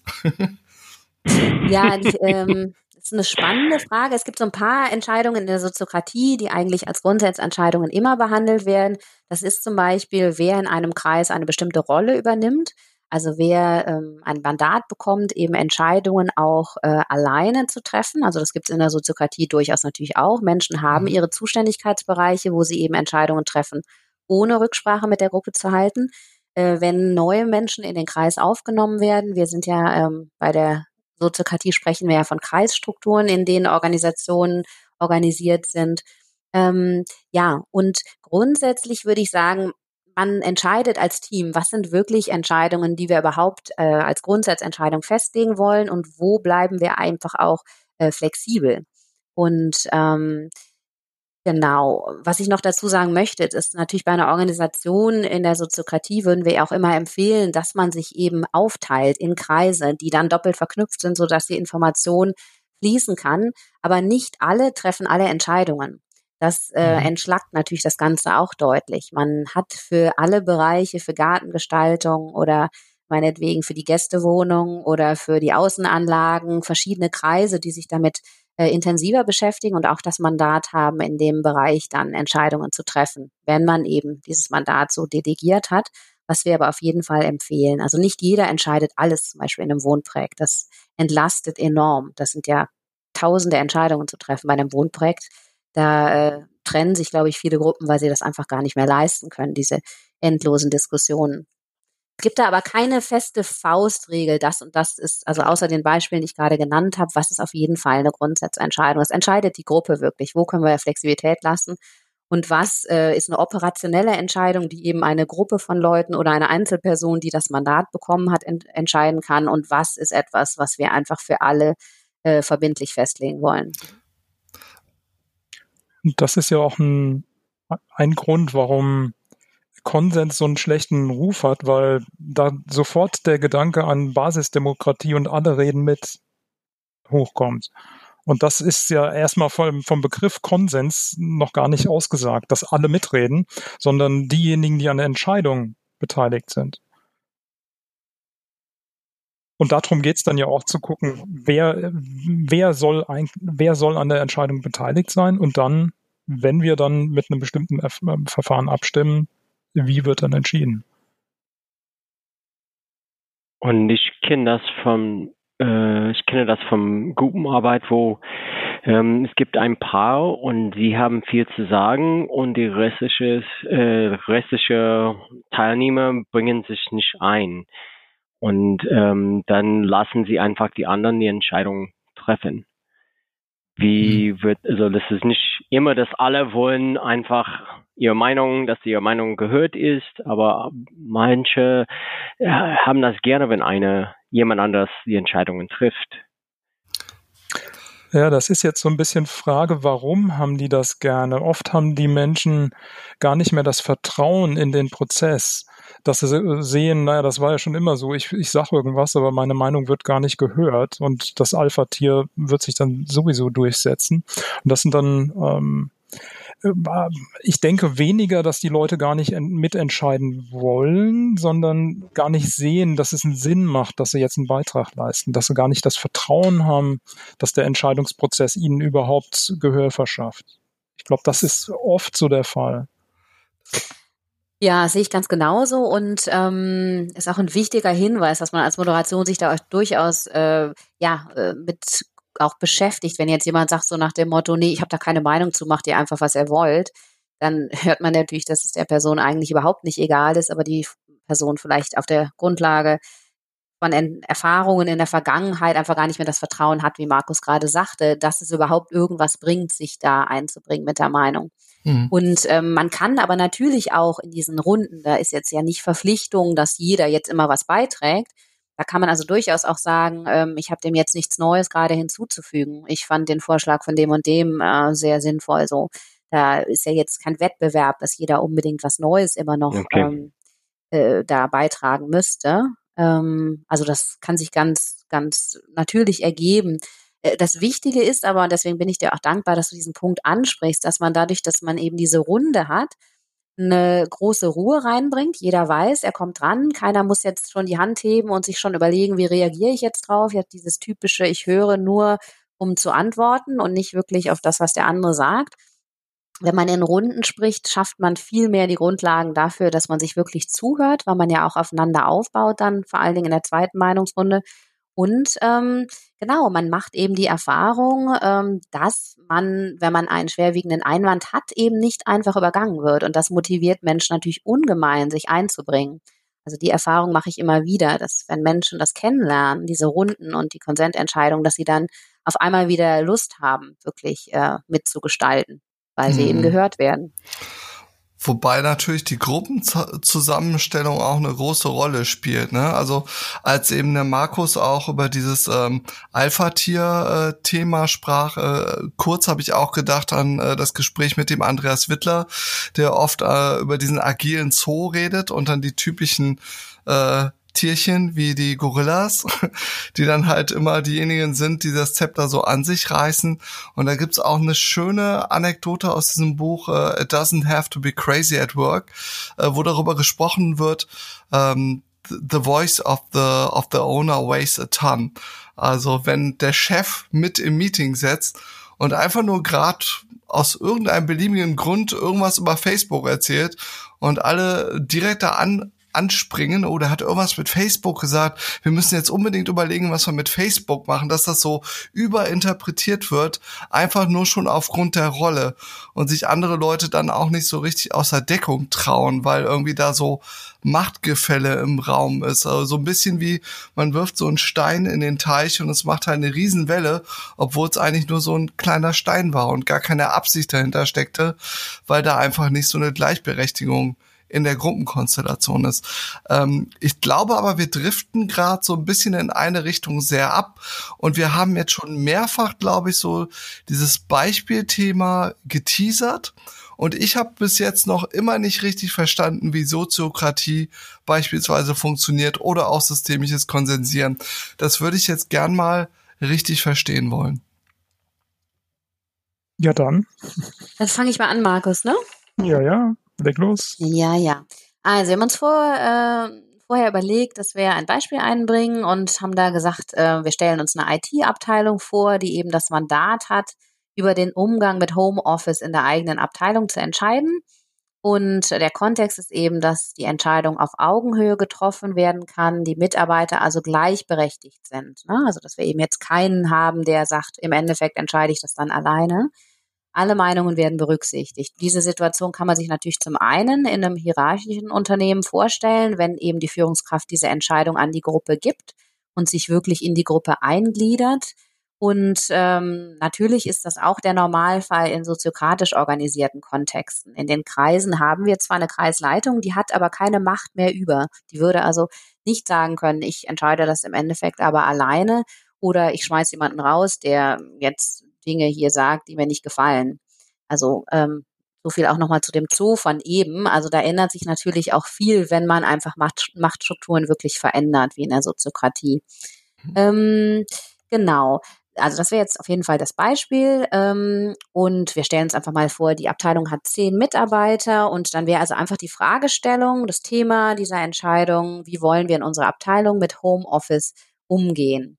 C: Ja, die, ähm, das ist eine spannende Frage. Es gibt so ein paar Entscheidungen in der Soziokratie, die eigentlich als Grundsatzentscheidungen immer behandelt werden. Das ist zum Beispiel, wer in einem Kreis eine bestimmte Rolle übernimmt. Also wer ähm, ein Mandat bekommt, eben Entscheidungen auch äh, alleine zu treffen. Also das gibt es in der Soziokratie durchaus natürlich auch. Menschen haben ihre Zuständigkeitsbereiche, wo sie eben Entscheidungen treffen, ohne Rücksprache mit der Gruppe zu halten. Äh, wenn neue Menschen in den Kreis aufgenommen werden, wir sind ja ähm, bei der Soziokratie sprechen wir ja von Kreisstrukturen, in denen Organisationen organisiert sind. Ähm, ja, und grundsätzlich würde ich sagen, man entscheidet als Team, was sind wirklich Entscheidungen, die wir überhaupt äh, als Grundsatzentscheidung festlegen wollen und wo bleiben wir einfach auch äh, flexibel. Und ähm, genau, was ich noch dazu sagen möchte, ist natürlich bei einer Organisation in der Soziokratie würden wir auch immer empfehlen, dass man sich eben aufteilt in Kreise, die dann doppelt verknüpft sind, sodass die Information fließen kann. Aber nicht alle treffen alle Entscheidungen. Das äh, entschlackt natürlich das Ganze auch deutlich. Man hat für alle Bereiche, für Gartengestaltung oder meinetwegen für die Gästewohnung oder für die Außenanlagen verschiedene Kreise, die sich damit äh, intensiver beschäftigen und auch das Mandat haben, in dem Bereich dann Entscheidungen zu treffen, wenn man eben dieses Mandat so delegiert hat, was wir aber auf jeden Fall empfehlen. Also nicht jeder entscheidet alles, zum Beispiel in einem Wohnprojekt. Das entlastet enorm. Das sind ja tausende Entscheidungen zu treffen bei einem Wohnprojekt. Da äh, trennen sich, glaube ich, viele Gruppen, weil sie das einfach gar nicht mehr leisten können, diese endlosen Diskussionen. Es gibt da aber keine feste Faustregel, das und das ist, also außer den Beispielen, die ich gerade genannt habe, was ist auf jeden Fall eine Grundsatzentscheidung. Es entscheidet die Gruppe wirklich, wo können wir Flexibilität lassen und was äh, ist eine operationelle Entscheidung, die eben eine Gruppe von Leuten oder eine Einzelperson, die das Mandat bekommen hat, ent- entscheiden kann und was ist etwas, was wir einfach für alle äh, verbindlich festlegen wollen.
D: Und das ist ja auch ein, ein Grund, warum Konsens so einen schlechten Ruf hat, weil da sofort der Gedanke an Basisdemokratie und alle reden mit hochkommt. Und das ist ja erstmal vom, vom Begriff Konsens noch gar nicht ausgesagt, dass alle mitreden, sondern diejenigen, die an der Entscheidung beteiligt sind. Und darum geht's dann ja auch zu gucken, wer, wer soll ein, wer soll an der Entscheidung beteiligt sein und dann, wenn wir dann mit einem bestimmten Verfahren abstimmen, wie wird dann entschieden?
E: Und ich kenne das vom, äh, ich kenne das vom Gruppenarbeit, wo ähm, es gibt ein Paar und sie haben viel zu sagen und die restliche, äh, restliche Teilnehmer bringen sich nicht ein. Und ähm, dann lassen sie einfach die anderen die Entscheidung treffen. Wie wird, also das ist nicht immer, dass alle wollen einfach ihre Meinung, dass ihre Meinung gehört ist, aber manche ja, haben das gerne, wenn eine jemand anders die Entscheidungen trifft.
D: Ja, das ist jetzt so ein bisschen Frage, warum haben die das gerne? Oft haben die Menschen gar nicht mehr das Vertrauen in den Prozess, dass sie sehen, naja, das war ja schon immer so, ich, ich sage irgendwas, aber meine Meinung wird gar nicht gehört und das Alpha-Tier wird sich dann sowieso durchsetzen. Und das sind dann, ähm, ich denke weniger, dass die Leute gar nicht mitentscheiden wollen, sondern gar nicht sehen, dass es einen Sinn macht, dass sie jetzt einen Beitrag leisten, dass sie gar nicht das Vertrauen haben, dass der Entscheidungsprozess ihnen überhaupt Gehör verschafft. Ich glaube, das ist oft so der Fall.
C: Ja, sehe ich ganz genauso und ähm, ist auch ein wichtiger Hinweis, dass man als Moderation sich da durchaus äh, ja äh, mit auch beschäftigt. Wenn jetzt jemand sagt so nach dem Motto, nee, ich habe da keine Meinung zu, macht ihr einfach, was ihr wollt, dann hört man natürlich, dass es der Person eigentlich überhaupt nicht egal ist, aber die Person vielleicht auf der Grundlage von Erfahrungen in der Vergangenheit einfach gar nicht mehr das Vertrauen hat, wie Markus gerade sagte, dass es überhaupt irgendwas bringt, sich da einzubringen mit der Meinung. Mhm. Und ähm, man kann aber natürlich auch in diesen Runden, da ist jetzt ja nicht Verpflichtung, dass jeder jetzt immer was beiträgt. Da kann man also durchaus auch sagen, ähm, ich habe dem jetzt nichts Neues gerade hinzuzufügen. Ich fand den Vorschlag von dem und dem äh, sehr sinnvoll. So, da ist ja jetzt kein Wettbewerb, dass jeder unbedingt was Neues immer noch okay. ähm, äh, da beitragen müsste. Ähm, also das kann sich ganz, ganz natürlich ergeben. Äh, das Wichtige ist aber, und deswegen bin ich dir auch dankbar, dass du diesen Punkt ansprichst, dass man dadurch, dass man eben diese Runde hat, eine große Ruhe reinbringt. Jeder weiß, er kommt dran. Keiner muss jetzt schon die Hand heben und sich schon überlegen, wie reagiere ich jetzt drauf. Jetzt dieses typische, ich höre nur, um zu antworten und nicht wirklich auf das, was der andere sagt. Wenn man in Runden spricht, schafft man viel mehr die Grundlagen dafür, dass man sich wirklich zuhört, weil man ja auch aufeinander aufbaut dann, vor allen Dingen in der zweiten Meinungsrunde. Und ähm, genau, man macht eben die Erfahrung, ähm, dass man, wenn man einen schwerwiegenden Einwand hat, eben nicht einfach übergangen wird. Und das motiviert Menschen natürlich ungemein, sich einzubringen. Also die Erfahrung mache ich immer wieder, dass wenn Menschen das kennenlernen, diese Runden und die Konsententscheidung, dass sie dann auf einmal wieder Lust haben, wirklich äh, mitzugestalten, weil sie hm. eben gehört werden.
A: Wobei natürlich die Gruppenzusammenstellung auch eine große Rolle spielt, ne? Also als eben der Markus auch über dieses ähm, Alpha-Tier-Thema sprach, äh, kurz habe ich auch gedacht an äh, das Gespräch mit dem Andreas Wittler, der oft äh, über diesen agilen Zoo redet und dann die typischen äh, Tierchen wie die Gorillas, die dann halt immer diejenigen sind, die das Zepter so an sich reißen. Und da gibt's auch eine schöne Anekdote aus diesem Buch, uh, It Doesn't Have to Be Crazy at Work, uh, wo darüber gesprochen wird, um, the voice of the of the owner weighs a ton. Also wenn der Chef mit im Meeting sitzt und einfach nur gerade aus irgendeinem beliebigen Grund irgendwas über Facebook erzählt und alle direkt da an anspringen oder hat irgendwas mit Facebook gesagt, wir müssen jetzt unbedingt überlegen, was wir mit Facebook machen, dass das so überinterpretiert wird, einfach nur schon aufgrund der Rolle und sich andere Leute dann auch nicht so richtig aus der Deckung trauen, weil irgendwie da so Machtgefälle im Raum ist. Also so ein bisschen wie, man wirft so einen Stein in den Teich und es macht halt eine Riesenwelle, obwohl es eigentlich nur so ein kleiner Stein war und gar keine Absicht dahinter steckte, weil da einfach nicht so eine Gleichberechtigung in der Gruppenkonstellation ist. Ähm, ich glaube aber, wir driften gerade so ein bisschen in eine Richtung sehr ab und wir haben jetzt schon mehrfach, glaube ich, so dieses Beispielthema geteasert. Und ich habe bis jetzt noch immer nicht richtig verstanden, wie Soziokratie beispielsweise funktioniert oder auch systemisches Konsensieren. Das würde ich jetzt gern mal richtig verstehen wollen.
D: Ja, dann.
C: Dann fange ich mal an, Markus, ne?
D: Ja, ja, leg los.
C: Ja, ja. Also wir haben uns vor, äh, vorher überlegt, dass wir ein Beispiel einbringen und haben da gesagt, äh, wir stellen uns eine I T-Abteilung vor, die eben das Mandat hat, über den Umgang mit Homeoffice in der eigenen Abteilung zu entscheiden. Und der Kontext ist eben, dass die Entscheidung auf Augenhöhe getroffen werden kann, die Mitarbeiter also gleichberechtigt sind. Ne? Also dass wir eben jetzt keinen haben, der sagt, im Endeffekt entscheide ich das dann alleine. Alle Meinungen werden berücksichtigt. Diese Situation kann man sich natürlich zum einen in einem hierarchischen Unternehmen vorstellen, wenn eben die Führungskraft diese Entscheidung an die Gruppe gibt und sich wirklich in die Gruppe eingliedert. Und ähm, natürlich ist das auch der Normalfall in soziokratisch organisierten Kontexten. In den Kreisen haben wir zwar eine Kreisleitung, die hat aber keine Macht mehr über. Die würde also nicht sagen können, ich entscheide das im Endeffekt aber alleine oder ich schmeiß jemanden raus, der jetzt Dinge hier sagt, die mir nicht gefallen. Also ähm, so viel auch nochmal zu dem Zoo von eben. Also da ändert sich natürlich auch viel, wenn man einfach Macht, Machtstrukturen wirklich verändert, wie in der Soziokratie. Mhm. Ähm, genau. Also das wäre jetzt auf jeden Fall das Beispiel. Ähm, und wir stellen uns einfach mal vor, die Abteilung hat zehn Mitarbeiter und dann wäre also einfach die Fragestellung, das Thema dieser Entscheidung, wie wollen wir in unserer Abteilung mit Homeoffice umgehen?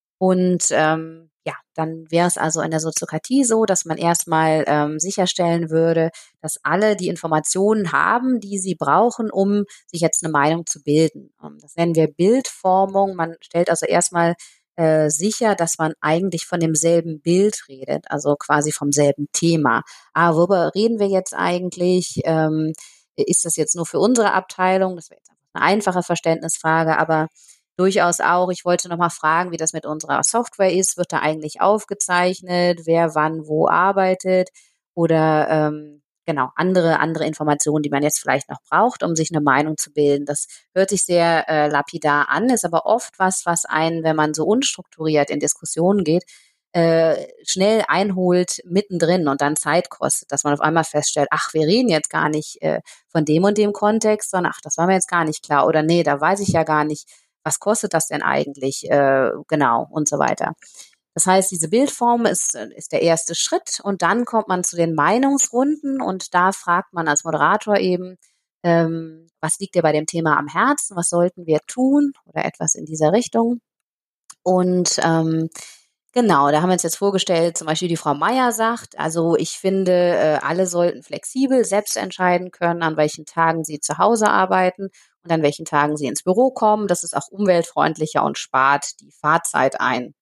C: Und ähm, ja, dann wäre es also in der Soziokratie so, dass man erstmal ähm, sicherstellen würde, dass alle die Informationen haben, die sie brauchen, um sich jetzt eine Meinung zu bilden. Das nennen wir Bildformung. Man stellt also erstmal äh, sicher, dass man eigentlich von demselben Bild redet, also quasi vom selben Thema. Ah, worüber reden wir jetzt eigentlich? Ähm, ist das jetzt nur für unsere Abteilung? Das wäre jetzt einfach eine einfache Verständnisfrage, aber durchaus auch, ich wollte noch mal fragen, wie das mit unserer Software ist. Wird da eigentlich aufgezeichnet, wer wann wo arbeitet oder ähm, genau andere andere Informationen, die man jetzt vielleicht noch braucht, um sich eine Meinung zu bilden. Das hört sich sehr äh, lapidar an, ist aber oft was, was einen, wenn man so unstrukturiert in Diskussionen geht, äh, schnell einholt mittendrin und dann Zeit kostet, dass man auf einmal feststellt, ach, wir reden jetzt gar nicht äh, von dem und dem Kontext, sondern ach, das war mir jetzt gar nicht klar oder nee, da weiß ich ja gar nicht, was kostet das denn eigentlich, äh, genau und so weiter. Das heißt, diese Bildform ist, ist der erste Schritt und dann kommt man zu den Meinungsrunden und da fragt man als Moderator eben, ähm, was liegt dir bei dem Thema am Herzen, was sollten wir tun oder etwas in dieser Richtung. Und ähm, genau, da haben wir uns jetzt vorgestellt, zum Beispiel die Frau Meier sagt, also ich finde, äh, alle sollten flexibel selbst entscheiden können, an welchen Tagen sie zu Hause arbeiten und an welchen Tagen sie ins Büro kommen. Das ist auch umweltfreundlicher und spart die Fahrzeit ein.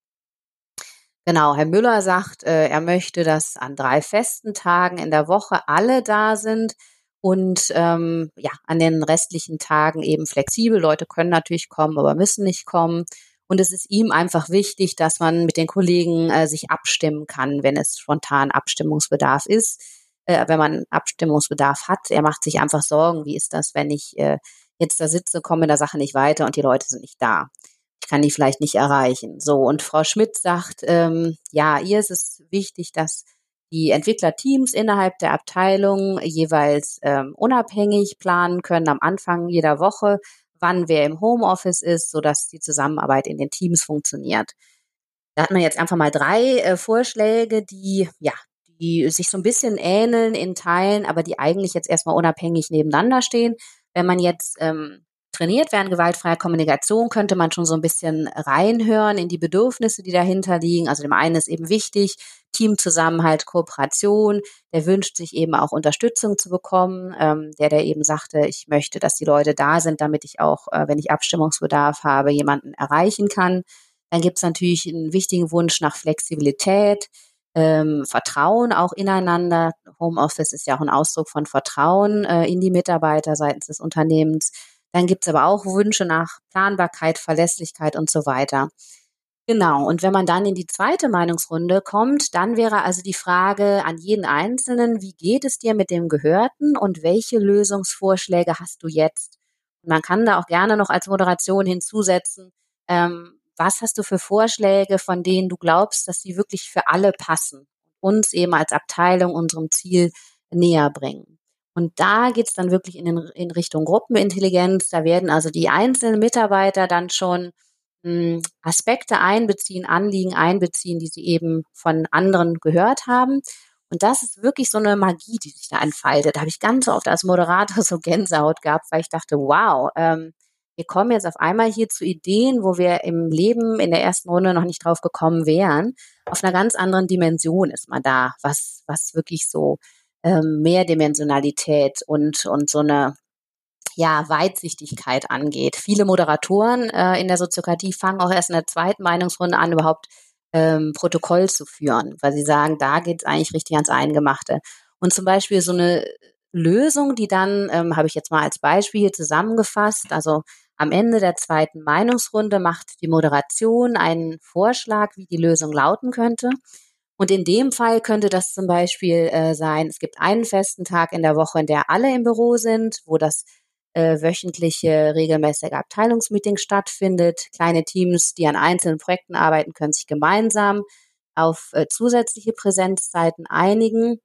C: Genau, Herr Müller sagt, äh, er möchte, dass an drei festen Tagen in der Woche alle da sind und ähm, ja, an den restlichen Tagen eben flexibel. Leute können natürlich kommen, aber müssen nicht kommen. Und es ist ihm einfach wichtig, dass man mit den Kollegen äh, sich abstimmen kann, wenn es spontan Abstimmungsbedarf ist, äh, wenn man Abstimmungsbedarf hat. Er macht sich einfach Sorgen, wie ist das, wenn ich äh, jetzt da sitze, komme in der Sache nicht weiter und die Leute sind nicht da. Ich kann die vielleicht nicht erreichen. So, und Frau Schmidt sagt, ähm, ja, ihr ist es wichtig, dass die Entwicklerteams innerhalb der Abteilung jeweils ähm, unabhängig planen können am Anfang jeder Woche, wann wer im Homeoffice ist, sodass die Zusammenarbeit in den Teams funktioniert. Da hat man jetzt einfach mal drei äh, Vorschläge, die ja, die sich so ein bisschen ähneln in Teilen, aber die eigentlich jetzt erstmal unabhängig nebeneinander stehen. Wenn man jetzt ähm, trainiert werden. Gewaltfreie Kommunikation könnte man schon so ein bisschen reinhören in die Bedürfnisse, die dahinter liegen. Also dem einen ist eben wichtig, Teamzusammenhalt, Kooperation. Der wünscht sich eben auch Unterstützung zu bekommen. Ähm, der, der eben sagte, ich möchte, dass die Leute da sind, damit ich auch, äh, wenn ich Abstimmungsbedarf habe, jemanden erreichen kann. Dann gibt es natürlich einen wichtigen Wunsch nach Flexibilität, ähm, Vertrauen auch ineinander. Homeoffice ist ja auch ein Ausdruck von Vertrauen äh, in die Mitarbeiter seitens des Unternehmens. Dann gibt es aber auch Wünsche nach Planbarkeit, Verlässlichkeit und so weiter. Genau, und wenn man dann in die zweite Meinungsrunde kommt, dann wäre also die Frage an jeden Einzelnen, wie geht es dir mit dem Gehörten und welche Lösungsvorschläge hast du jetzt? Und man kann da auch gerne noch als Moderation hinzusetzen, ähm, was hast du für Vorschläge, von denen du glaubst, dass sie wirklich für alle passen, uns eben als Abteilung unserem Ziel näher bringen. Und da geht's dann wirklich in, den, in Richtung Gruppenintelligenz. Da werden also die einzelnen Mitarbeiter dann schon mh, Aspekte einbeziehen, Anliegen einbeziehen, die sie eben von anderen gehört haben. Und das ist wirklich so eine Magie, die sich da entfaltet. Da habe ich ganz oft als Moderator so Gänsehaut gehabt, weil ich dachte, wow, ähm, wir kommen jetzt auf einmal hier zu Ideen, wo wir im Leben in der ersten Runde noch nicht drauf gekommen wären. Auf einer ganz anderen Dimension ist man da, was, was wirklich so ähm, Mehrdimensionalität und, und so eine ja, Weitsichtigkeit angeht. Viele Moderatoren äh, in der Soziokratie fangen auch erst in der zweiten Meinungsrunde an, überhaupt ähm, Protokoll zu führen, weil sie sagen, da geht es eigentlich richtig ans Eingemachte. Und zum Beispiel so eine Lösung, die dann, ähm, habe ich jetzt mal als Beispiel zusammengefasst, also am Ende der zweiten Meinungsrunde macht die Moderation einen Vorschlag, wie die Lösung lauten könnte. Und in dem Fall könnte das zum Beispiel äh, sein, es gibt einen festen Tag in der Woche, in der alle im Büro sind, wo das äh, wöchentliche, regelmäßige Abteilungsmeeting stattfindet. Kleine Teams, die an einzelnen Projekten arbeiten, können sich gemeinsam auf äh, zusätzliche Präsenzzeiten einigen.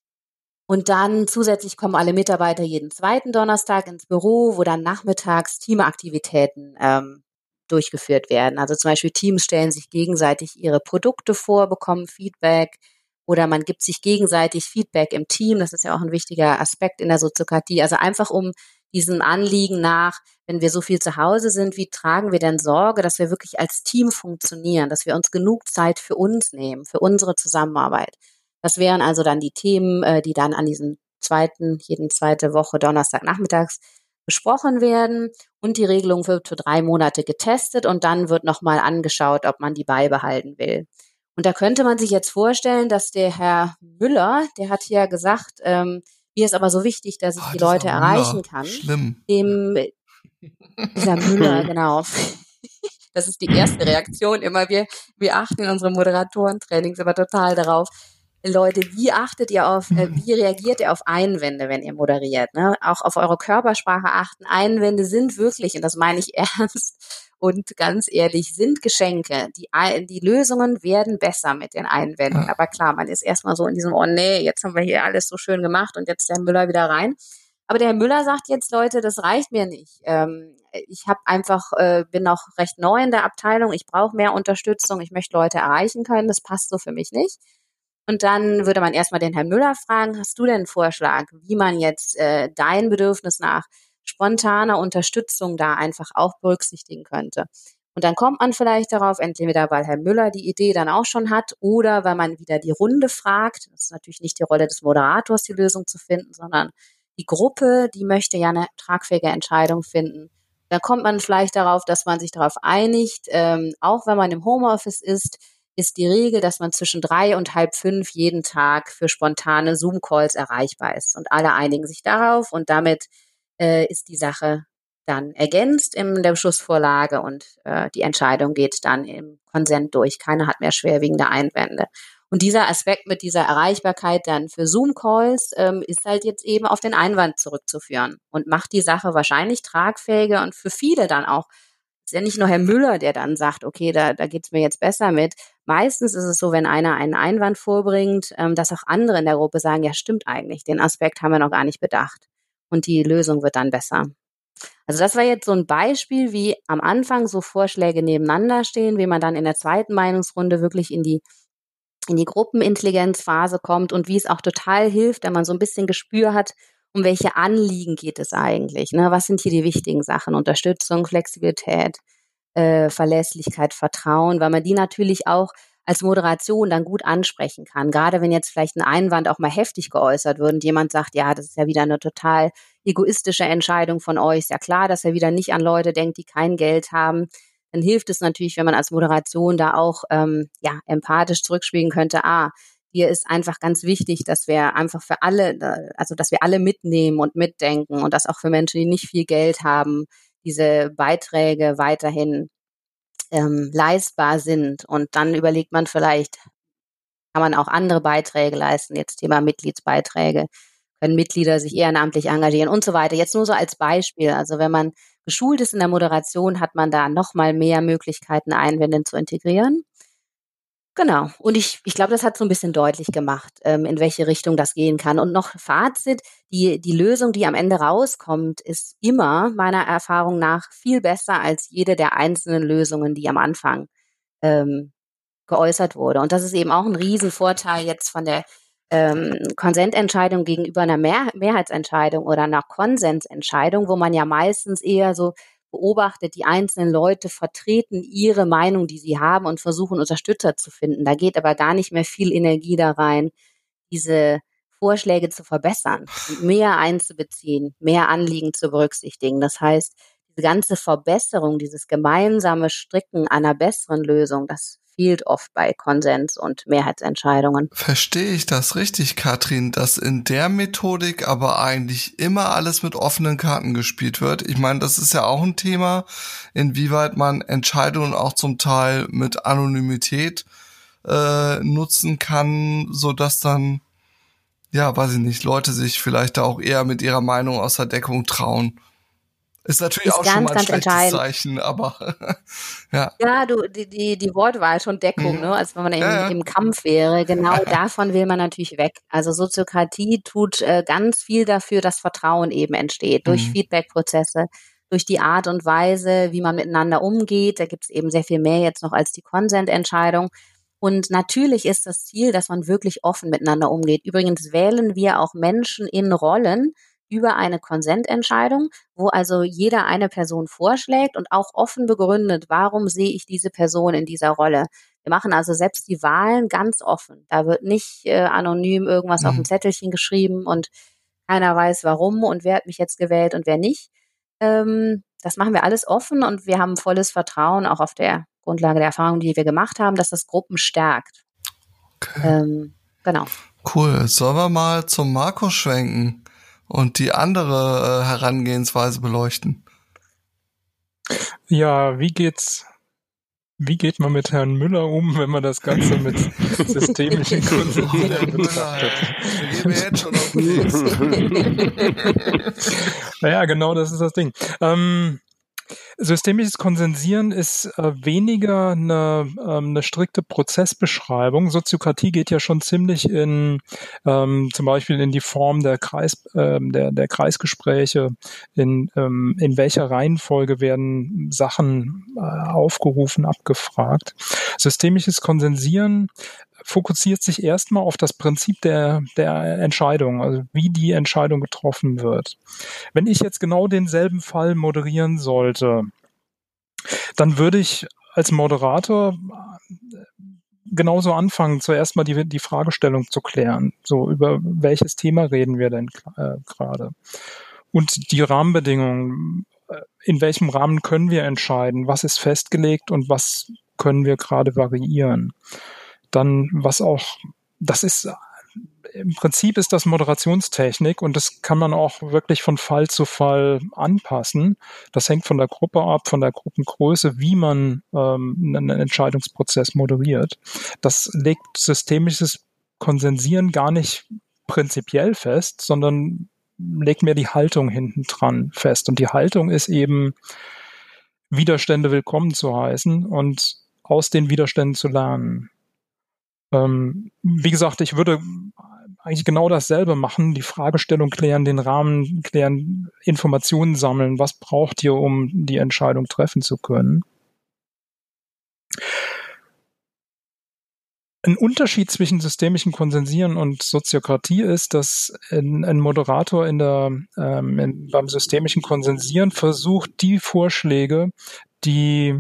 C: Und dann zusätzlich kommen alle Mitarbeiter jeden zweiten Donnerstag ins Büro, wo dann nachmittags Teamaktivitäten ähm, durchgeführt werden. Also zum Beispiel Teams stellen sich gegenseitig ihre Produkte vor, bekommen Feedback oder man gibt sich gegenseitig Feedback im Team. Das ist ja auch ein wichtiger Aspekt in der Soziokratie. Also einfach um diesem Anliegen nach, wenn wir so viel zu Hause sind, wie tragen wir denn Sorge, dass wir wirklich als Team funktionieren, dass wir uns genug Zeit für uns nehmen, für unsere Zusammenarbeit. Das wären also dann die Themen, die dann an diesem zweiten, jeden zweite Woche Donnerstagnachmittags besprochen werden. Und die Regelung wird für drei Monate getestet und dann wird nochmal angeschaut, ob man die beibehalten will. Und da könnte man sich jetzt vorstellen, dass der Herr Müller, der hat hier gesagt, ähm, mir ist aber so wichtig, dass ich oh, die Leute erreichen kann.
A: Schlimm.
C: Dem, dieser Müller, genau. Das ist die erste Reaktion immer. Wir, wir achten in unseren Moderatorentrainings aber total darauf, Leute, wie achtet ihr auf, äh, wie reagiert ihr auf Einwände, wenn ihr moderiert? Ne? Auch auf eure Körpersprache achten. Einwände sind wirklich, und das meine ich ernst und ganz ehrlich, sind Geschenke. Die, die Lösungen werden besser mit den Einwänden. Aber klar, man ist erstmal so in diesem, oh nee, jetzt haben wir hier alles so schön gemacht und jetzt der Müller wieder rein. Aber der Herr Müller sagt jetzt, Leute, das reicht mir nicht. Ähm, ich habe einfach, äh, bin noch recht neu in der Abteilung. Ich brauche mehr Unterstützung. Ich möchte Leute erreichen können. Das passt so für mich nicht. Und dann würde man erstmal den Herrn Müller fragen, hast du denn einen Vorschlag, wie man jetzt äh, dein Bedürfnis nach spontaner Unterstützung da einfach auch berücksichtigen könnte? Und dann kommt man vielleicht darauf, entweder weil Herr Müller die Idee dann auch schon hat oder weil man wieder die Runde fragt. Das ist natürlich nicht die Rolle des Moderators, die Lösung zu finden, sondern die Gruppe, die möchte ja eine tragfähige Entscheidung finden. Dann kommt man vielleicht darauf, dass man sich darauf einigt, ähm, auch wenn man im Homeoffice ist, ist die Regel, dass man zwischen drei und halb fünf jeden Tag für spontane Zoom-Calls erreichbar ist. Und alle einigen sich darauf und damit äh, ist die Sache dann ergänzt in der Beschlussvorlage und äh, die Entscheidung geht dann im Konsent durch. Keiner hat mehr schwerwiegende Einwände. Und dieser Aspekt mit dieser Erreichbarkeit dann für Zoom-Calls ähm, ist halt jetzt eben auf den Einwand zurückzuführen und macht die Sache wahrscheinlich tragfähiger und für viele dann auch. Es ist ja nicht nur Herr Müller, der dann sagt, okay, da, da geht's mir jetzt besser mit. Meistens ist es so, wenn einer einen Einwand vorbringt, ähm, dass auch andere in der Gruppe sagen, ja, stimmt eigentlich, den Aspekt haben wir noch gar nicht bedacht. Und die Lösung wird dann besser. Also das war jetzt so ein Beispiel, wie am Anfang so Vorschläge nebeneinander stehen, wie man dann in der zweiten Meinungsrunde wirklich in die in die Gruppenintelligenzphase kommt und wie es auch total hilft, wenn man so ein bisschen Gespür hat, um welche Anliegen geht es eigentlich? Ne? Was sind hier die wichtigen Sachen? Unterstützung, Flexibilität, äh, Verlässlichkeit, Vertrauen, weil man die natürlich auch als Moderation dann gut ansprechen kann. Gerade wenn jetzt vielleicht ein Einwand auch mal heftig geäußert wird und jemand sagt, ja, das ist ja wieder eine total egoistische Entscheidung von euch. Ist ja klar, dass er wieder nicht an Leute denkt, die kein Geld haben. Dann hilft es natürlich, wenn man als Moderation da auch ähm, ja empathisch zurückspielen könnte, ah, hier ist einfach ganz wichtig, dass wir einfach für alle, also dass wir alle mitnehmen und mitdenken und dass auch für Menschen, die nicht viel Geld haben, diese Beiträge weiterhin ähm, leistbar sind. Und dann überlegt man vielleicht, kann man auch andere Beiträge leisten, jetzt Thema Mitgliedsbeiträge, können Mitglieder sich ehrenamtlich engagieren und so weiter. Jetzt nur so als Beispiel. Also wenn man geschult ist in der Moderation, hat man da nochmal mehr Möglichkeiten, Einwände zu integrieren. Genau. Und ich, ich glaube, das hat so ein bisschen deutlich gemacht, ähm, in welche Richtung das gehen kann. Und noch Fazit, die, die Lösung, die am Ende rauskommt, ist immer meiner Erfahrung nach viel besser als jede der einzelnen Lösungen, die am Anfang ähm, geäußert wurde. Und das ist eben auch ein Riesenvorteil jetzt von der ähm, Konsententscheidung gegenüber einer Mehr- Mehrheitsentscheidung oder einer Konsensentscheidung, wo man ja meistens eher so beobachtet, die einzelnen Leute vertreten ihre Meinung, die sie haben und versuchen, Unterstützer zu finden. Da geht aber gar nicht mehr viel Energie da rein, diese Vorschläge zu verbessern und mehr einzubeziehen, mehr Anliegen zu berücksichtigen. Das heißt, diese ganze Verbesserung, dieses gemeinsame Stricken einer besseren Lösung, das fehlt oft bei Konsens- und Mehrheitsentscheidungen.
A: Verstehe ich das richtig, Katrin, dass in der Methodik aber eigentlich immer alles mit offenen Karten gespielt wird? Ich meine, das ist ja auch ein Thema, inwieweit man Entscheidungen auch zum Teil mit Anonymität äh, nutzen kann, so dass dann, ja, weiß ich nicht, Leute sich vielleicht da auch eher mit ihrer Meinung aus der Deckung trauen. Ist natürlich
C: Ist
A: auch
C: ganz,
A: schon mal ein
C: ganz
A: schlechtes
C: entscheidend.
A: Zeichen, aber ja.
C: Ja, du, die, die, die Wortwahl schon Deckung,
A: Mhm.
C: ne? Also wenn man im,
A: Ja, ja.
C: im Kampf wäre, genau davon will man natürlich weg. Also Soziokratie tut äh, ganz viel dafür, dass Vertrauen eben entsteht, durch
A: Mhm.
C: Feedbackprozesse, durch die Art und Weise, wie man miteinander umgeht. Da gibt es eben sehr viel mehr jetzt noch als die Konsententscheidung. Und natürlich ist das Ziel, dass man wirklich offen miteinander umgeht. Übrigens wählen wir auch Menschen in Rollen über eine Konsententscheidung, wo also jeder eine Person vorschlägt und auch offen begründet, warum sehe ich diese Person in dieser Rolle. Wir machen also selbst die Wahlen ganz offen. Da wird nicht äh, anonym irgendwas
A: Mhm.
C: auf dem Zettelchen geschrieben und keiner weiß warum und wer hat mich jetzt gewählt und wer nicht. Ähm, das machen wir alles offen und wir haben volles Vertrauen, auch auf der Grundlage der Erfahrungen, die wir gemacht haben, dass das Gruppen stärkt.
A: Okay.
C: Ähm, genau.
A: Cool. Sollen wir mal zum Markus schwenken und die andere äh, Herangehensweise beleuchten?
D: Ja, wie geht's, wie geht man mit Herrn Müller um, wenn man das Ganze mit systemischen Konzentrieren betrachtet?
A: Wir gehen jetzt schon auf den Weg.
D: Naja, genau, das ist das Ding. Ähm, Systemisches Konsensieren ist äh, weniger eine, ähm, eine strikte Prozessbeschreibung. Soziokratie geht ja schon ziemlich in ähm, zum Beispiel in die Form der Kreis, ähm, der, der Kreisgespräche, in, ähm, in welcher Reihenfolge werden Sachen äh, aufgerufen, abgefragt. Systemisches Konsensieren fokussiert sich erstmal auf das Prinzip der, der Entscheidung, also wie die Entscheidung getroffen wird. Wenn ich jetzt genau denselben Fall moderieren sollte, dann würde ich als Moderator genauso anfangen, zuerst mal die, die Fragestellung zu klären. So, über welches Thema reden wir denn äh, gerade? Und die Rahmenbedingungen, in welchem Rahmen können wir entscheiden? Was ist festgelegt und was können wir gerade variieren? Dann, was auch, das ist, im Prinzip ist das Moderationstechnik und das kann man auch wirklich von Fall zu Fall anpassen. Das hängt von der Gruppe ab, von der Gruppengröße, wie man ähm, einen Entscheidungsprozess moderiert. Das legt systemisches Konsensieren gar nicht prinzipiell fest, sondern legt mehr die Haltung hinten dran fest. Und die Haltung ist eben, Widerstände willkommen zu heißen und aus den Widerständen zu lernen. Ähm, wie gesagt, ich würde eigentlich genau dasselbe machen, die Fragestellung klären, den Rahmen klären, Informationen sammeln, was braucht ihr, um die Entscheidung treffen zu können. Ein Unterschied zwischen systemischem Konsensieren und Soziokratie ist, dass ein, ein Moderator in der, ähm, in, beim systemischen Konsensieren versucht, die Vorschläge, die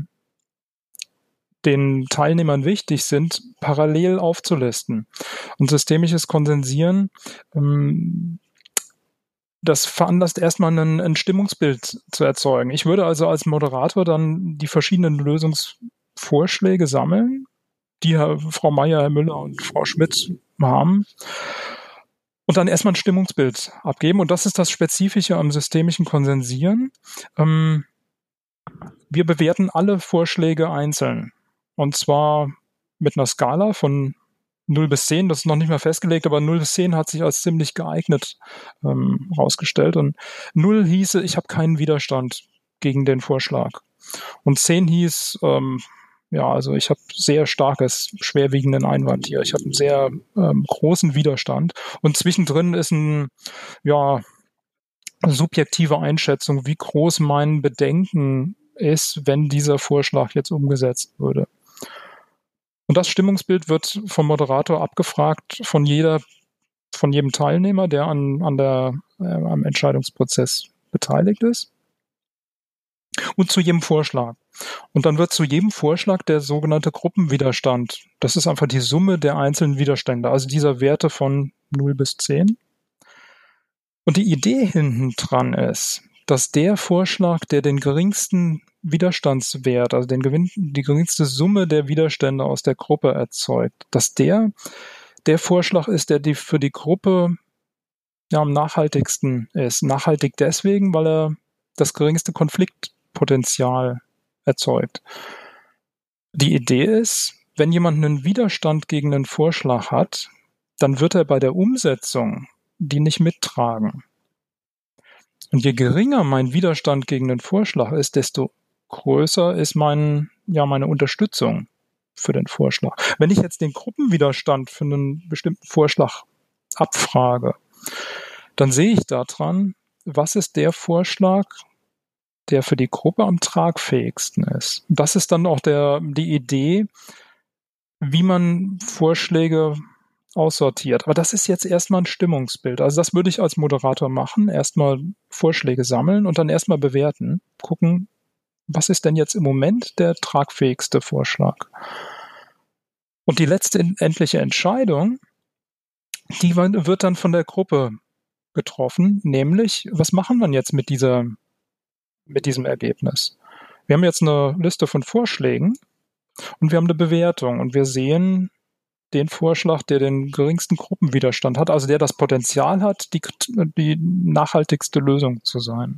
D: den Teilnehmern wichtig sind, parallel aufzulisten. Und systemisches Konsensieren, ähm, das veranlasst erstmal ein, ein Stimmungsbild zu erzeugen. Ich würde also als Moderator dann die verschiedenen Lösungsvorschläge sammeln, die Herr, Frau Meier, Herr Müller und Frau Schmidt haben, und dann erstmal ein Stimmungsbild abgeben. Und das ist das Spezifische am systemischen Konsensieren. Ähm, wir bewerten alle Vorschläge einzeln. Und zwar mit einer Skala von null bis zehn, das ist noch nicht mal festgelegt, aber null bis zehn hat sich als ziemlich geeignet ähm, rausgestellt. Und null hieße, ich habe keinen Widerstand gegen den Vorschlag. Und zehn hieß, ähm, ja, also ich habe sehr starkes, schwerwiegenden Einwand hier. Ich habe einen sehr ähm, großen Widerstand. Und zwischendrin ist ein, ja, subjektive Einschätzung, wie groß mein Bedenken ist, wenn dieser Vorschlag jetzt umgesetzt würde. Und das Stimmungsbild wird vom Moderator abgefragt von jeder, von jedem Teilnehmer, der an, an der, äh, am Entscheidungsprozess beteiligt ist. Und zu jedem Vorschlag. Und dann wird zu jedem Vorschlag der sogenannte Gruppenwiderstand. Das ist einfach die Summe der einzelnen Widerstände, also dieser Werte von null bis zehn. Und die Idee hinten dran ist, dass der Vorschlag, der den geringsten Widerstandswert, also den Gewinn, die geringste Summe der Widerstände aus der Gruppe erzeugt, dass der der Vorschlag ist, der die für die Gruppe ja, am nachhaltigsten ist. Nachhaltig deswegen, weil er das geringste Konfliktpotenzial erzeugt. Die Idee ist, wenn jemand einen Widerstand gegen einen Vorschlag hat, dann wird er bei der Umsetzung die nicht mittragen. Und je geringer mein Widerstand gegen den Vorschlag ist, desto größer ist mein, ja, meine Unterstützung für den Vorschlag. Wenn ich jetzt den Gruppenwiderstand für einen bestimmten Vorschlag abfrage, dann sehe ich daran, was ist der Vorschlag, der für die Gruppe am tragfähigsten ist. Das ist dann auch der, die Idee, wie man Vorschläge aussortiert. Aber das ist jetzt erstmal ein Stimmungsbild. Also das würde ich als Moderator machen. Erstmal Vorschläge sammeln und dann erstmal bewerten. Gucken, was ist denn jetzt im Moment der tragfähigste Vorschlag? Und die letzte endliche Entscheidung, die wird dann von der Gruppe getroffen, nämlich, was machen wir jetzt mit dieser, mit diesem Ergebnis? Wir haben jetzt eine Liste von Vorschlägen und wir haben eine Bewertung und wir sehen den Vorschlag, der den geringsten Gruppenwiderstand hat, also der das Potenzial hat, die, die nachhaltigste Lösung zu sein.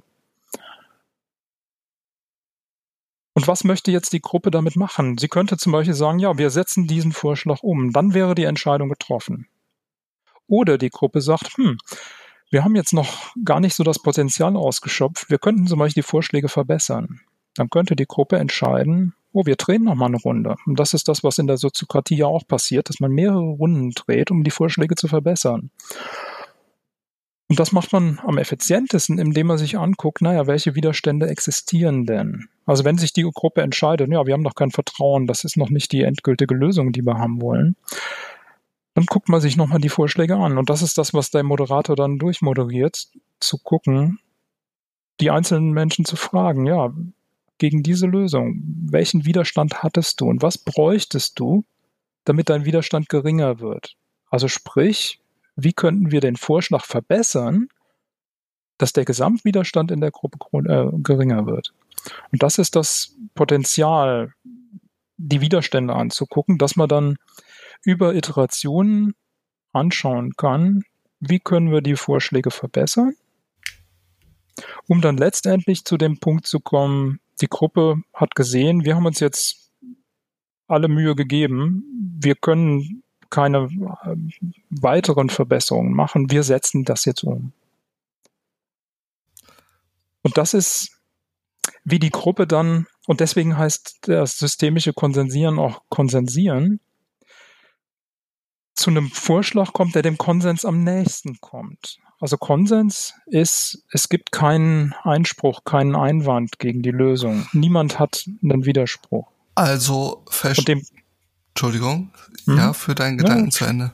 D: Und was möchte jetzt die Gruppe damit machen? Sie könnte zum Beispiel sagen, ja, wir setzen diesen Vorschlag um. Dann wäre die Entscheidung getroffen. Oder die Gruppe sagt, hm, wir haben jetzt noch gar nicht so das Potenzial ausgeschöpft. Wir könnten zum Beispiel die Vorschläge verbessern. Dann könnte die Gruppe entscheiden, oh, wir drehen noch mal eine Runde. Und das ist das, was in der Soziokratie ja auch passiert, dass man mehrere Runden dreht, um die Vorschläge zu verbessern. Und das macht man am effizientesten, indem man sich anguckt, naja, welche Widerstände existieren denn? Also wenn sich die Gruppe entscheidet, ja, wir haben noch kein Vertrauen, das ist noch nicht die endgültige Lösung, die wir haben wollen, dann guckt man sich nochmal die Vorschläge an. Und das ist das, was der Moderator dann durchmoderiert, zu gucken, die einzelnen Menschen zu fragen, ja, gegen diese Lösung, welchen Widerstand hattest du und was bräuchtest du, damit dein Widerstand geringer wird? Also sprich, wie könnten wir den Vorschlag verbessern, dass der Gesamtwiderstand in der Gruppe äh, geringer wird? Und das ist das Potenzial, die Widerstände anzugucken, dass man dann über Iterationen anschauen kann, wie können wir die Vorschläge verbessern, um dann letztendlich zu dem Punkt zu kommen, die Gruppe hat gesehen, wir haben uns jetzt alle Mühe gegeben, wir können keine weiteren Verbesserungen machen, wir setzen das jetzt um. Und das ist, wie die Gruppe dann, und deswegen heißt das systemische Konsensieren auch Konsensieren, zu einem Vorschlag kommt, der dem Konsens am nächsten kommt. Also Konsens ist, es gibt keinen Einspruch, keinen Einwand gegen die Lösung. Niemand hat einen Widerspruch.
A: Also,
D: Und dem,
A: Entschuldigung,
D: Mhm.
A: ja, für deinen Gedanken
D: Ja.
A: zu Ende.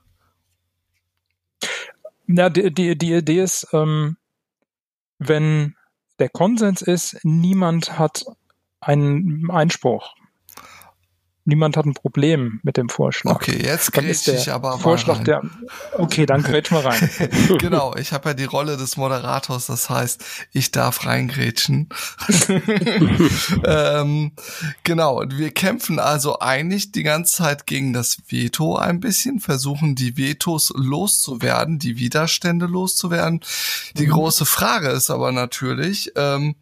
D: Ja, die, die, die Idee ist, ähm, wenn der Konsens ist, niemand hat einen Einspruch, niemand hat ein Problem mit dem Vorschlag.
A: Okay, jetzt
D: Dann ist
A: grätsch
D: der
A: ich aber
D: Vorschlag
A: mal rein.
D: der, okay, dann grätsch mal rein.
A: Genau, ich habe ja die Rolle des Moderators, das heißt, ich darf reingrätschen. ähm, genau, wir kämpfen also eigentlich die ganze Zeit gegen das Veto ein bisschen, versuchen die Vetos loszuwerden, die Widerstände loszuwerden. Die
D: Mhm.
A: große Frage ist aber natürlich, ähm,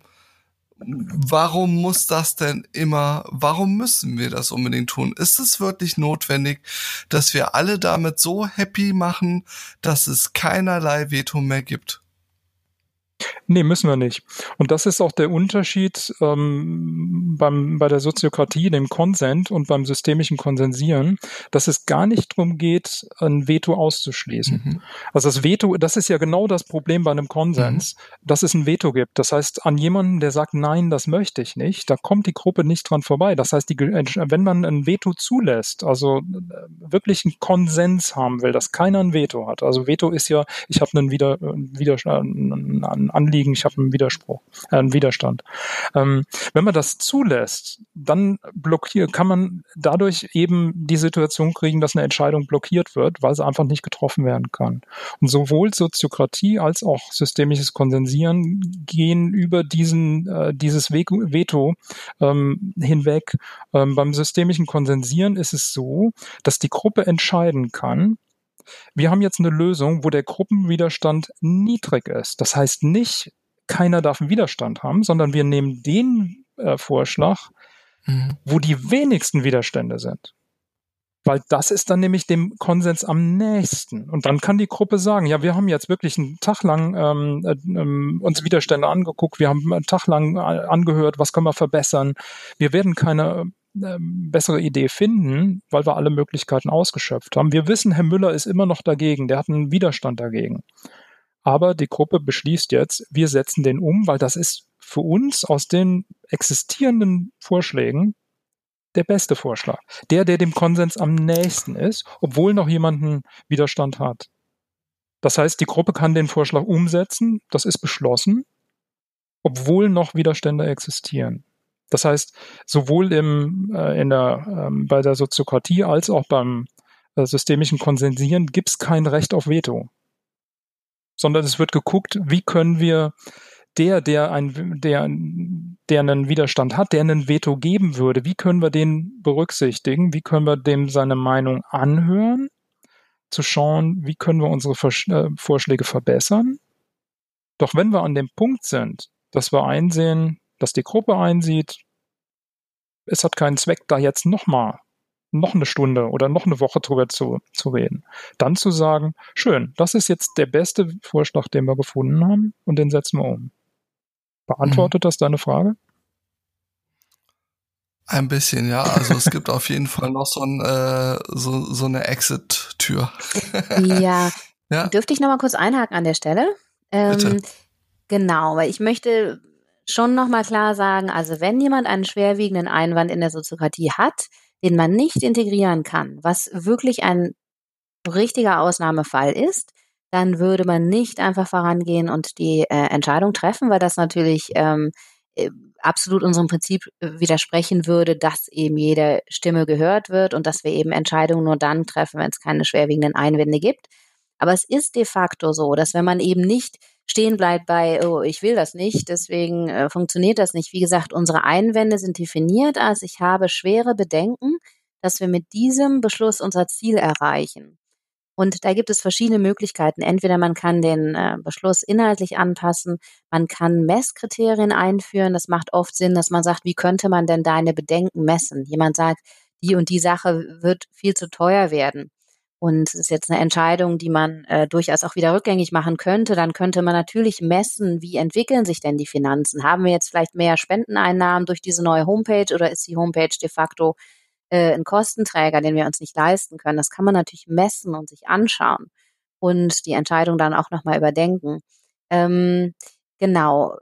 A: warum muss das denn immer, warum müssen wir das unbedingt tun? Ist es wirklich notwendig, dass wir alle damit so happy machen, dass es keinerlei Veto mehr gibt?
D: Nee, müssen wir nicht. Und das ist auch der Unterschied ähm, beim, bei der Soziokratie, dem Konsent und beim systemischen Konsensieren, dass es gar nicht darum geht, ein Veto auszuschließen.
A: Mhm.
D: Also das Veto, das ist ja genau das Problem bei einem Konsens, mhm. dass es ein Veto gibt. Das heißt, an jemanden, der sagt, nein, das möchte ich nicht, da kommt die Gruppe nicht dran vorbei. Das heißt, die, wenn man ein Veto zulässt, also wirklich einen Konsens haben will, dass keiner ein Veto hat. Also Veto ist ja, ich habe einen Wider, Wider, einen Anliegen, ich habe einen Widerspruch, äh, einen Widerstand. Ähm, wenn man das zulässt, dann blockiert, kann man dadurch eben die Situation kriegen, dass eine Entscheidung blockiert wird, weil sie einfach nicht getroffen werden kann. Und sowohl Soziokratie als auch systemisches Konsensieren gehen über diesen äh, dieses Veto ähm, hinweg. Ähm, beim systemischen Konsensieren ist es so, dass die Gruppe entscheiden kann, wir haben jetzt eine Lösung, wo der Gruppenwiderstand niedrig ist. Das heißt nicht, keiner darf einen Widerstand haben, sondern wir nehmen den äh, Vorschlag, mhm. wo die wenigsten Widerstände sind. Weil das ist dann nämlich dem Konsens am nächsten. Und dann kann die Gruppe sagen, ja, wir haben jetzt wirklich einen Tag lang ähm, äh, uns Widerstände angeguckt, wir haben einen Tag lang angehört, was können wir verbessern. Wir werden keine bessere Idee finden, weil wir alle Möglichkeiten ausgeschöpft haben. Wir wissen, Herr Müller ist immer noch dagegen, der hat einen Widerstand dagegen. Aber die Gruppe beschließt jetzt, wir setzen den um, weil das ist für uns aus den existierenden Vorschlägen der beste Vorschlag. Der, der dem Konsens am nächsten ist, obwohl noch jemand einen Widerstand hat. Das heißt, die Gruppe kann den Vorschlag umsetzen, das ist beschlossen, obwohl noch Widerstände existieren. Das heißt, sowohl im, äh, in der, ähm, bei der Soziokratie als auch beim äh, systemischen Konsensieren gibt es kein Recht auf Veto. Sondern es wird geguckt, wie können wir der, der, ein, der, der einen Widerstand hat, der einen Veto geben würde, wie können wir den berücksichtigen, wie können wir dem seine Meinung anhören, zu schauen, wie können wir unsere Vers- äh, Vorschläge verbessern. Doch wenn wir an dem Punkt sind, dass wir einsehen, dass die Gruppe einsieht, es hat keinen Zweck, da jetzt nochmal noch eine Stunde oder noch eine Woche drüber zu, zu reden. Dann zu sagen, schön, das ist jetzt der beste Vorschlag, den wir gefunden haben und den setzen wir um. Beantwortet mhm. das deine Frage?
A: Ein bisschen, ja. Also es gibt auf jeden Fall noch so, ein, äh, so, so eine Exit-Tür.
C: Ja.
A: ja.
C: Dürfte ich noch mal kurz einhaken an der Stelle? Ähm,
A: Bitte.
C: Genau, weil ich möchte schon noch mal klar sagen, also wenn jemand einen schwerwiegenden Einwand in der Soziokratie hat, den man nicht integrieren kann, was wirklich ein richtiger Ausnahmefall ist, dann würde man nicht einfach vorangehen und die äh, Entscheidung treffen, weil das natürlich ähm, äh, absolut unserem Prinzip widersprechen würde, dass eben jede Stimme gehört wird und dass wir eben Entscheidungen nur dann treffen, wenn es keine schwerwiegenden Einwände gibt. Aber es ist de facto so, dass wenn man eben nicht stehen bleibt bei, oh, ich will das nicht, deswegen äh, funktioniert das nicht. Wie gesagt, unsere Einwände sind definiert als, ich habe schwere Bedenken, dass wir mit diesem Beschluss unser Ziel erreichen. Und da gibt es verschiedene Möglichkeiten. Entweder man kann den äh, Beschluss inhaltlich anpassen, man kann Messkriterien einführen. Das macht oft Sinn, dass man sagt, wie könnte man denn deine Bedenken messen? Jemand sagt, die und die Sache wird viel zu teuer werden. Und es ist jetzt eine Entscheidung, die man äh, durchaus auch wieder rückgängig machen könnte. Dann könnte man natürlich messen, wie entwickeln sich denn die Finanzen? Haben wir jetzt vielleicht mehr Spendeneinnahmen durch diese neue Homepage oder ist die Homepage de facto äh, ein Kostenträger, den wir uns nicht leisten können? Das kann man natürlich messen und sich anschauen und die Entscheidung dann auch nochmal überdenken. Ähm, genau.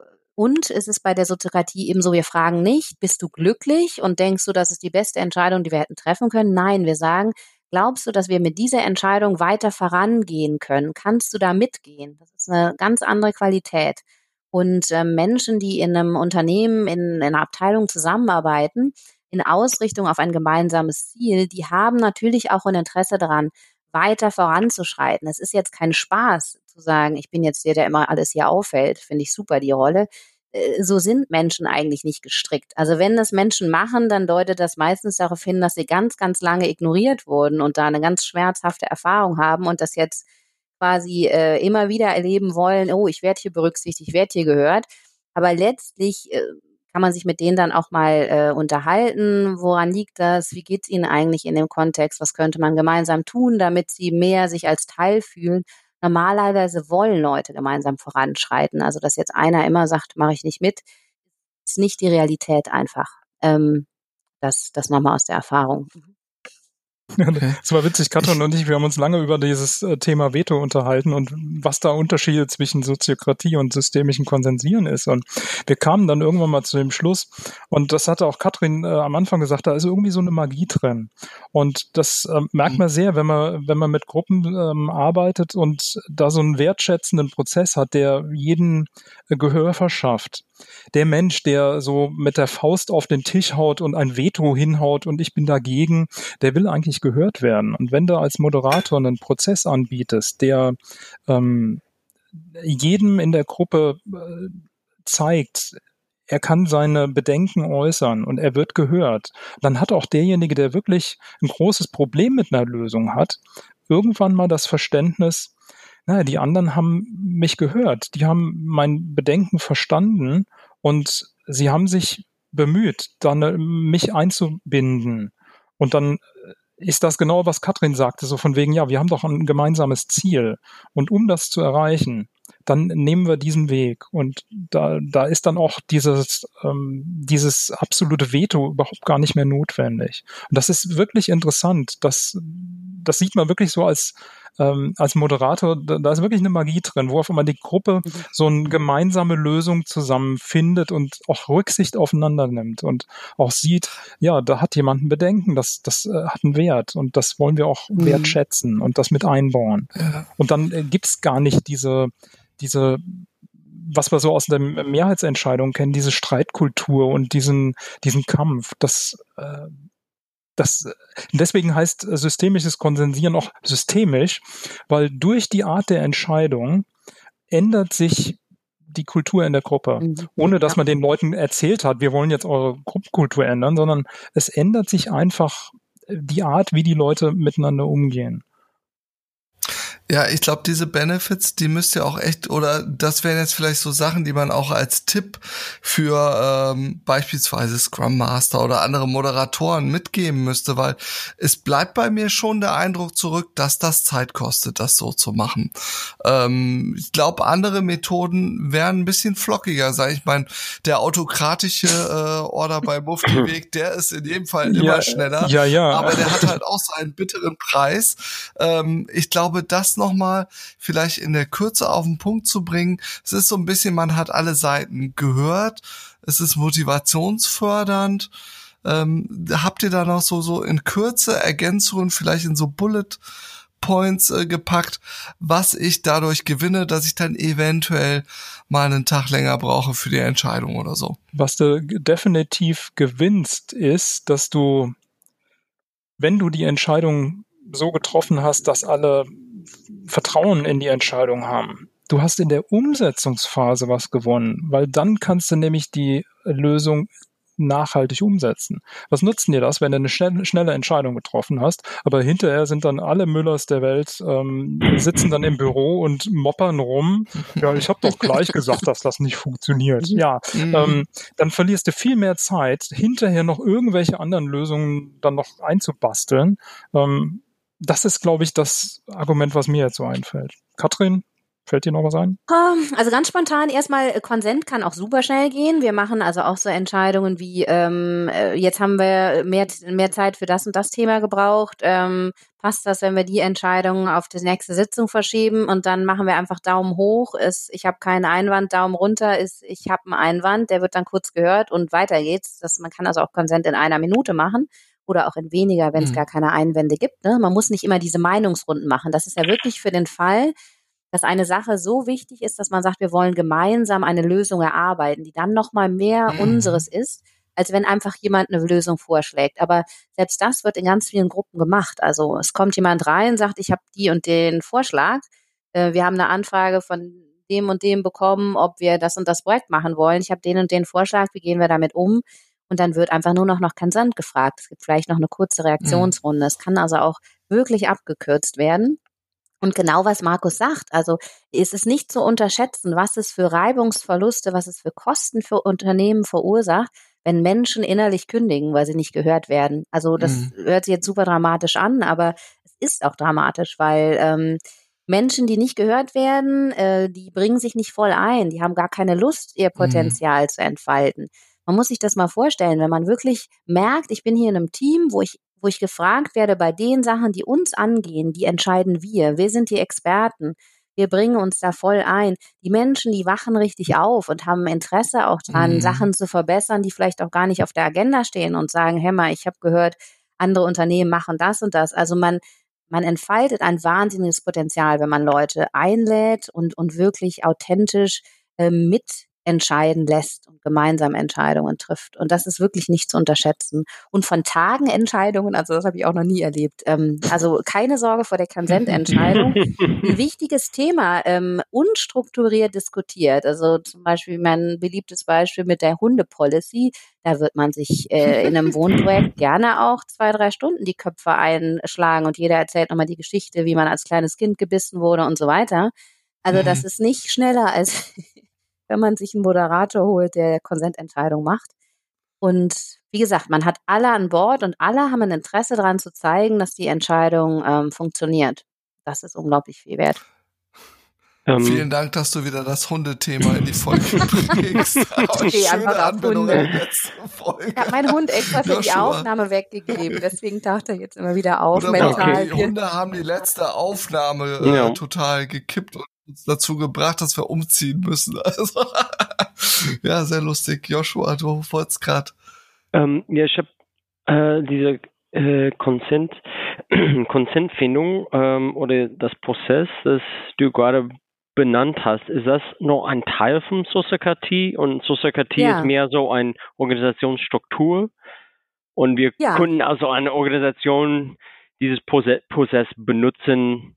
C: Und es ist bei der Soziokratie eben so, wir fragen nicht, bist du glücklich und denkst du, das ist die beste Entscheidung, die wir hätten treffen können? Nein, wir sagen, glaubst du, dass wir mit dieser Entscheidung weiter vorangehen können? Kannst du da mitgehen? Das ist eine ganz andere Qualität. Und äh, Menschen, die in einem Unternehmen, in, in einer Abteilung zusammenarbeiten, in Ausrichtung auf ein gemeinsames Ziel, die haben natürlich auch ein Interesse daran, weiter voranzuschreiten. Es ist jetzt kein Spaß zu sagen, ich bin jetzt der, der immer alles hier aufhält. Finde ich super, die Rolle. Äh, So sind Menschen eigentlich nicht gestrickt. Also wenn das Menschen machen, dann deutet das meistens darauf hin, dass sie ganz, ganz lange ignoriert wurden und da eine ganz schmerzhafte Erfahrung haben und das jetzt quasi äh, immer wieder erleben wollen, oh, ich werde hier berücksichtigt, ich werde hier gehört. Aber letztlich äh, kann man sich mit denen dann auch mal äh, unterhalten. Woran liegt das? Wie geht's ihnen eigentlich in dem Kontext? Was könnte man gemeinsam tun, damit sie mehr sich als Teil fühlen? Normalerweise wollen Leute gemeinsam voranschreiten. Also, dass jetzt einer immer sagt, mache ich nicht mit, ist nicht die Realität einfach. Ähm, das, das nochmal aus der Erfahrung.
A: Okay.
D: Es war witzig, Katrin und ich, wir haben uns lange über dieses äh, Thema Veto unterhalten und was da Unterschiede zwischen Soziokratie und systemischem Konsensieren ist. Und wir kamen dann irgendwann mal zu dem Schluss, und das hatte auch Katrin äh, am Anfang gesagt, da ist irgendwie so eine Magie drin. Und das äh, merkt man sehr, wenn man, wenn man mit Gruppen ähm, arbeitet und da so einen wertschätzenden Prozess hat, der jeden äh, Gehör verschafft. Der Mensch, der so mit der Faust auf den Tisch haut und ein Veto hinhaut und ich bin dagegen, der will eigentlich gehört werden. Und wenn du als Moderator einen Prozess anbietest, der ähm, jedem in der Gruppe äh, zeigt, er kann seine Bedenken äußern und er wird gehört, dann hat auch derjenige, der wirklich ein großes Problem mit einer Lösung hat, irgendwann mal das Verständnis, naja, die anderen haben mich gehört, die haben mein Bedenken verstanden und sie haben sich bemüht, dann mich einzubinden. Und dann ist das genau, was Katrin sagte, so von wegen, ja, wir haben doch ein gemeinsames Ziel. Und um das zu erreichen, dann nehmen wir diesen Weg. Und da, da ist dann auch dieses, ähm, dieses absolute Veto überhaupt gar nicht mehr notwendig. Und das ist wirklich interessant. Das, das sieht man wirklich so als, ähm, als Moderator, da, da ist wirklich eine Magie drin, wo auf einmal die Gruppe so eine gemeinsame Lösung zusammenfindet und auch Rücksicht aufeinander nimmt und auch sieht, ja, da hat jemand ein Bedenken, das, das äh, hat einen Wert und das wollen wir auch mhm. wertschätzen und das mit einbauen. Ja. Und dann äh, gibt's gar nicht diese, diese, was wir so aus der Mehrheitsentscheidung kennen, diese Streitkultur und diesen, diesen Kampf, das, äh, Das, deswegen heißt systemisches Konsensieren auch systemisch, weil durch die Art der Entscheidung ändert sich die Kultur in der Gruppe, mhm. ohne dass man den Leuten erzählt hat, wir wollen jetzt eure Gruppenkultur ändern, sondern es ändert sich einfach die Art, wie die Leute miteinander umgehen.
A: Ja, ich glaube, diese Benefits, die müsst ihr auch echt, oder das wären jetzt vielleicht so Sachen, die man auch als Tipp für ähm, beispielsweise Scrum Master oder andere Moderatoren mitgeben müsste, weil es bleibt bei mir schon der Eindruck zurück, dass das Zeit kostet, das so zu machen. Ähm, ich glaube, andere Methoden wären ein bisschen flockiger, sag ich mal. Der autokratische äh, Order bei Mufti-Weg, der ist in jedem Fall immer ja, schneller,
D: ja, ja.
A: aber der hat halt auch seinen bitteren Preis. Ähm, ich glaube, das nochmal vielleicht in der Kürze auf den Punkt zu bringen. Es ist so ein bisschen, man hat alle Seiten gehört. Es ist motivationsfördernd. Ähm, habt ihr da noch so, so in Kürze Ergänzungen, vielleicht in so Bullet Points äh, gepackt, was ich dadurch gewinne, dass ich dann eventuell mal einen Tag länger brauche für die Entscheidung oder so?
D: Was du definitiv gewinnst, ist, dass du, wenn du die Entscheidung so getroffen hast, dass alle Vertrauen in die Entscheidung haben. Du hast in der Umsetzungsphase was gewonnen, weil dann kannst du nämlich die Lösung nachhaltig umsetzen. Was nutzt dir das, wenn du eine schnelle, schnelle Entscheidung getroffen hast, aber hinterher sind dann alle Müllers der Welt, ähm, sitzen dann im Büro und moppern rum, ja, ich habe doch gleich gesagt, dass das nicht funktioniert. Ja, mhm. ähm, dann verlierst du viel mehr Zeit, hinterher noch irgendwelche anderen Lösungen dann noch einzubasteln. Ähm, das ist, glaube ich, das Argument, was mir jetzt so einfällt. Katrin? Fällt dir noch was ein?
C: Also ganz spontan erstmal, Consent kann auch super schnell gehen. Wir machen also auch so Entscheidungen wie, ähm, jetzt haben wir mehr, mehr Zeit für das und das Thema gebraucht. Ähm, passt das, wenn wir die Entscheidung auf die nächste Sitzung verschieben und dann machen wir einfach Daumen hoch, ist, ich habe keinen Einwand, Daumen runter ist, ich habe einen Einwand, der wird dann kurz gehört und weiter geht's. Das, man kann also auch Consent in einer Minute machen oder auch in weniger, wenn es mhm. gar keine Einwände gibt. Ne? Man muss nicht immer diese Meinungsrunden machen. Das ist ja wirklich für den Fall, dass eine Sache so wichtig ist, dass man sagt, wir wollen gemeinsam eine Lösung erarbeiten, die dann nochmal mehr mhm. unseres ist, als wenn einfach jemand eine Lösung vorschlägt. Aber selbst das wird in ganz vielen Gruppen gemacht. Also es kommt jemand rein, sagt, ich habe die und den Vorschlag. Äh, wir haben eine Anfrage von dem und dem bekommen, ob wir das und das Projekt machen wollen. Ich habe den und den Vorschlag, wie gehen wir damit um? Und dann wird einfach nur noch nach Consent gefragt. Es gibt vielleicht noch eine kurze Reaktionsrunde. Mhm. Es kann also auch wirklich abgekürzt werden. Und genau was Markus sagt, also ist es nicht zu unterschätzen, was es für Reibungsverluste, was es für Kosten für Unternehmen verursacht, wenn Menschen innerlich kündigen, weil sie nicht gehört werden. Also das mhm. hört sich jetzt super dramatisch an, aber es ist auch dramatisch, weil ähm, Menschen, die nicht gehört werden, äh, die bringen sich nicht voll ein, die haben gar keine Lust, ihr Potenzial mhm. zu entfalten. Man muss sich das mal vorstellen, wenn man wirklich merkt, ich bin hier in einem Team, wo ich wo ich gefragt werde, bei den Sachen, die uns angehen, die entscheiden wir. Wir sind die Experten. Wir bringen uns da voll ein. Die Menschen, die wachen richtig auf und haben Interesse auch dran, mhm. Sachen zu verbessern, die vielleicht auch gar nicht auf der Agenda stehen und sagen, hey mal, ich habe gehört, andere Unternehmen machen das und das. Also man, man entfaltet ein wahnsinniges Potenzial, wenn man Leute einlädt und, und wirklich authentisch äh, mit entscheiden lässt und gemeinsam Entscheidungen trifft. Und das ist wirklich nicht zu unterschätzen. Und von Tagen Entscheidungen, also das habe ich auch noch nie erlebt. Ähm, also keine Sorge vor der Consent-Entscheidung. Ein wichtiges Thema, ähm, unstrukturiert diskutiert. Also zum Beispiel mein beliebtes Beispiel mit der Hunde-Policy. Da wird man sich äh, in einem Wohnprojekt gerne auch zwei, drei Stunden die Köpfe einschlagen und jeder erzählt nochmal die Geschichte, wie man als kleines Kind gebissen wurde und so weiter. Also mhm. das ist nicht schneller als wenn man sich einen Moderator holt, der Consent-Entscheidung macht. Und wie gesagt, man hat alle an Bord und alle haben ein Interesse daran zu zeigen, dass die Entscheidung ähm, funktioniert. Das ist unglaublich viel wert.
A: Ähm, Vielen Dank, dass du wieder das Hundethema in die Folge bringst.
C: Okay, einfach auf Hunde. Ich habe meinen Hund extra für Joshua. die Aufnahme weggegeben, deswegen taucht er jetzt immer wieder auf.
A: Oder mental. Die Hunde haben die letzte Aufnahme äh, ja. total gekippt und uns dazu gebracht, dass wir umziehen müssen. Also ja, sehr lustig. Joshua, du wolltest gerade.
E: Ähm, ja, ich habe äh, diese äh, Consent, Consentfindung ähm, oder das Prozess, das du gerade benannt hast, ist das noch ein Teil von Sociokratie? Und Sociokratie ja. ist mehr so eine Organisationsstruktur. Und wir ja. können also eine Organisation dieses Prozess benutzen,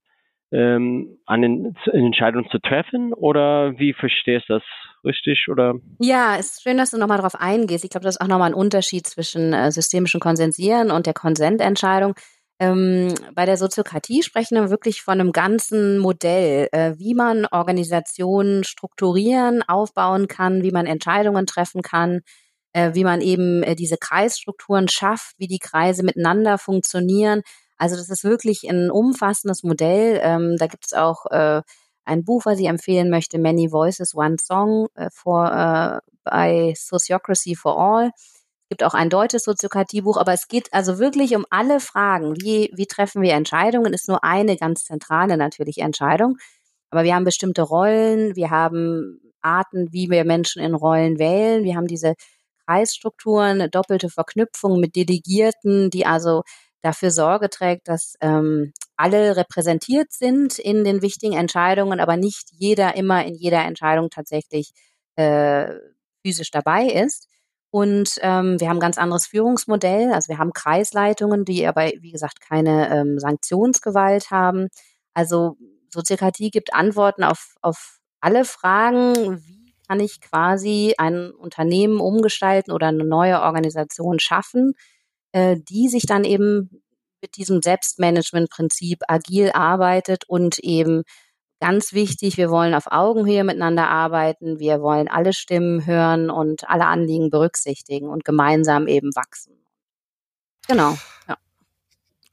E: ähm, eine Entscheidung zu treffen? Oder wie verstehst du das richtig? Oder?
C: Ja, es ist schön, dass du nochmal drauf eingehst. Ich glaube, das ist auch nochmal ein Unterschied zwischen äh, systemischem Konsensieren und der Konsententscheidung. Ähm, bei der Soziokratie sprechen wir wirklich von einem ganzen Modell, äh, wie man Organisationen strukturieren, aufbauen kann, wie man Entscheidungen treffen kann, äh, wie man eben äh, diese Kreisstrukturen schafft, wie die Kreise miteinander funktionieren. Also das ist wirklich ein umfassendes Modell. Ähm, da gibt es auch äh, ein Buch, was ich empfehlen möchte, Many Voices, One Song äh, for, äh, bei Sociocracy for All. Es gibt auch ein deutsches Soziokratiebuch, aber es geht also wirklich um alle Fragen. Wie, wie treffen wir Entscheidungen? Ist nur eine ganz zentrale natürlich Entscheidung. Aber wir haben bestimmte Rollen, wir haben Arten, wie wir Menschen in Rollen wählen. Wir haben diese Kreisstrukturen, eine doppelte Verknüpfung mit Delegierten, die also dafür Sorge trägt, dass ähm, alle repräsentiert sind in den wichtigen Entscheidungen, aber nicht jeder immer in jeder Entscheidung tatsächlich äh, physisch dabei ist. Und ähm, wir haben ein ganz anderes Führungsmodell. Also wir haben Kreisleitungen, die aber, wie gesagt, keine ähm, Sanktionsgewalt haben. Also Soziokratie gibt Antworten auf, auf alle Fragen. Wie kann ich quasi ein Unternehmen umgestalten oder eine neue Organisation schaffen, äh, die sich dann eben mit diesem Selbstmanagement-Prinzip agil arbeitet und eben ganz wichtig, wir wollen auf Augenhöhe miteinander arbeiten, wir wollen alle Stimmen hören und alle Anliegen berücksichtigen und gemeinsam eben wachsen. Genau, ja.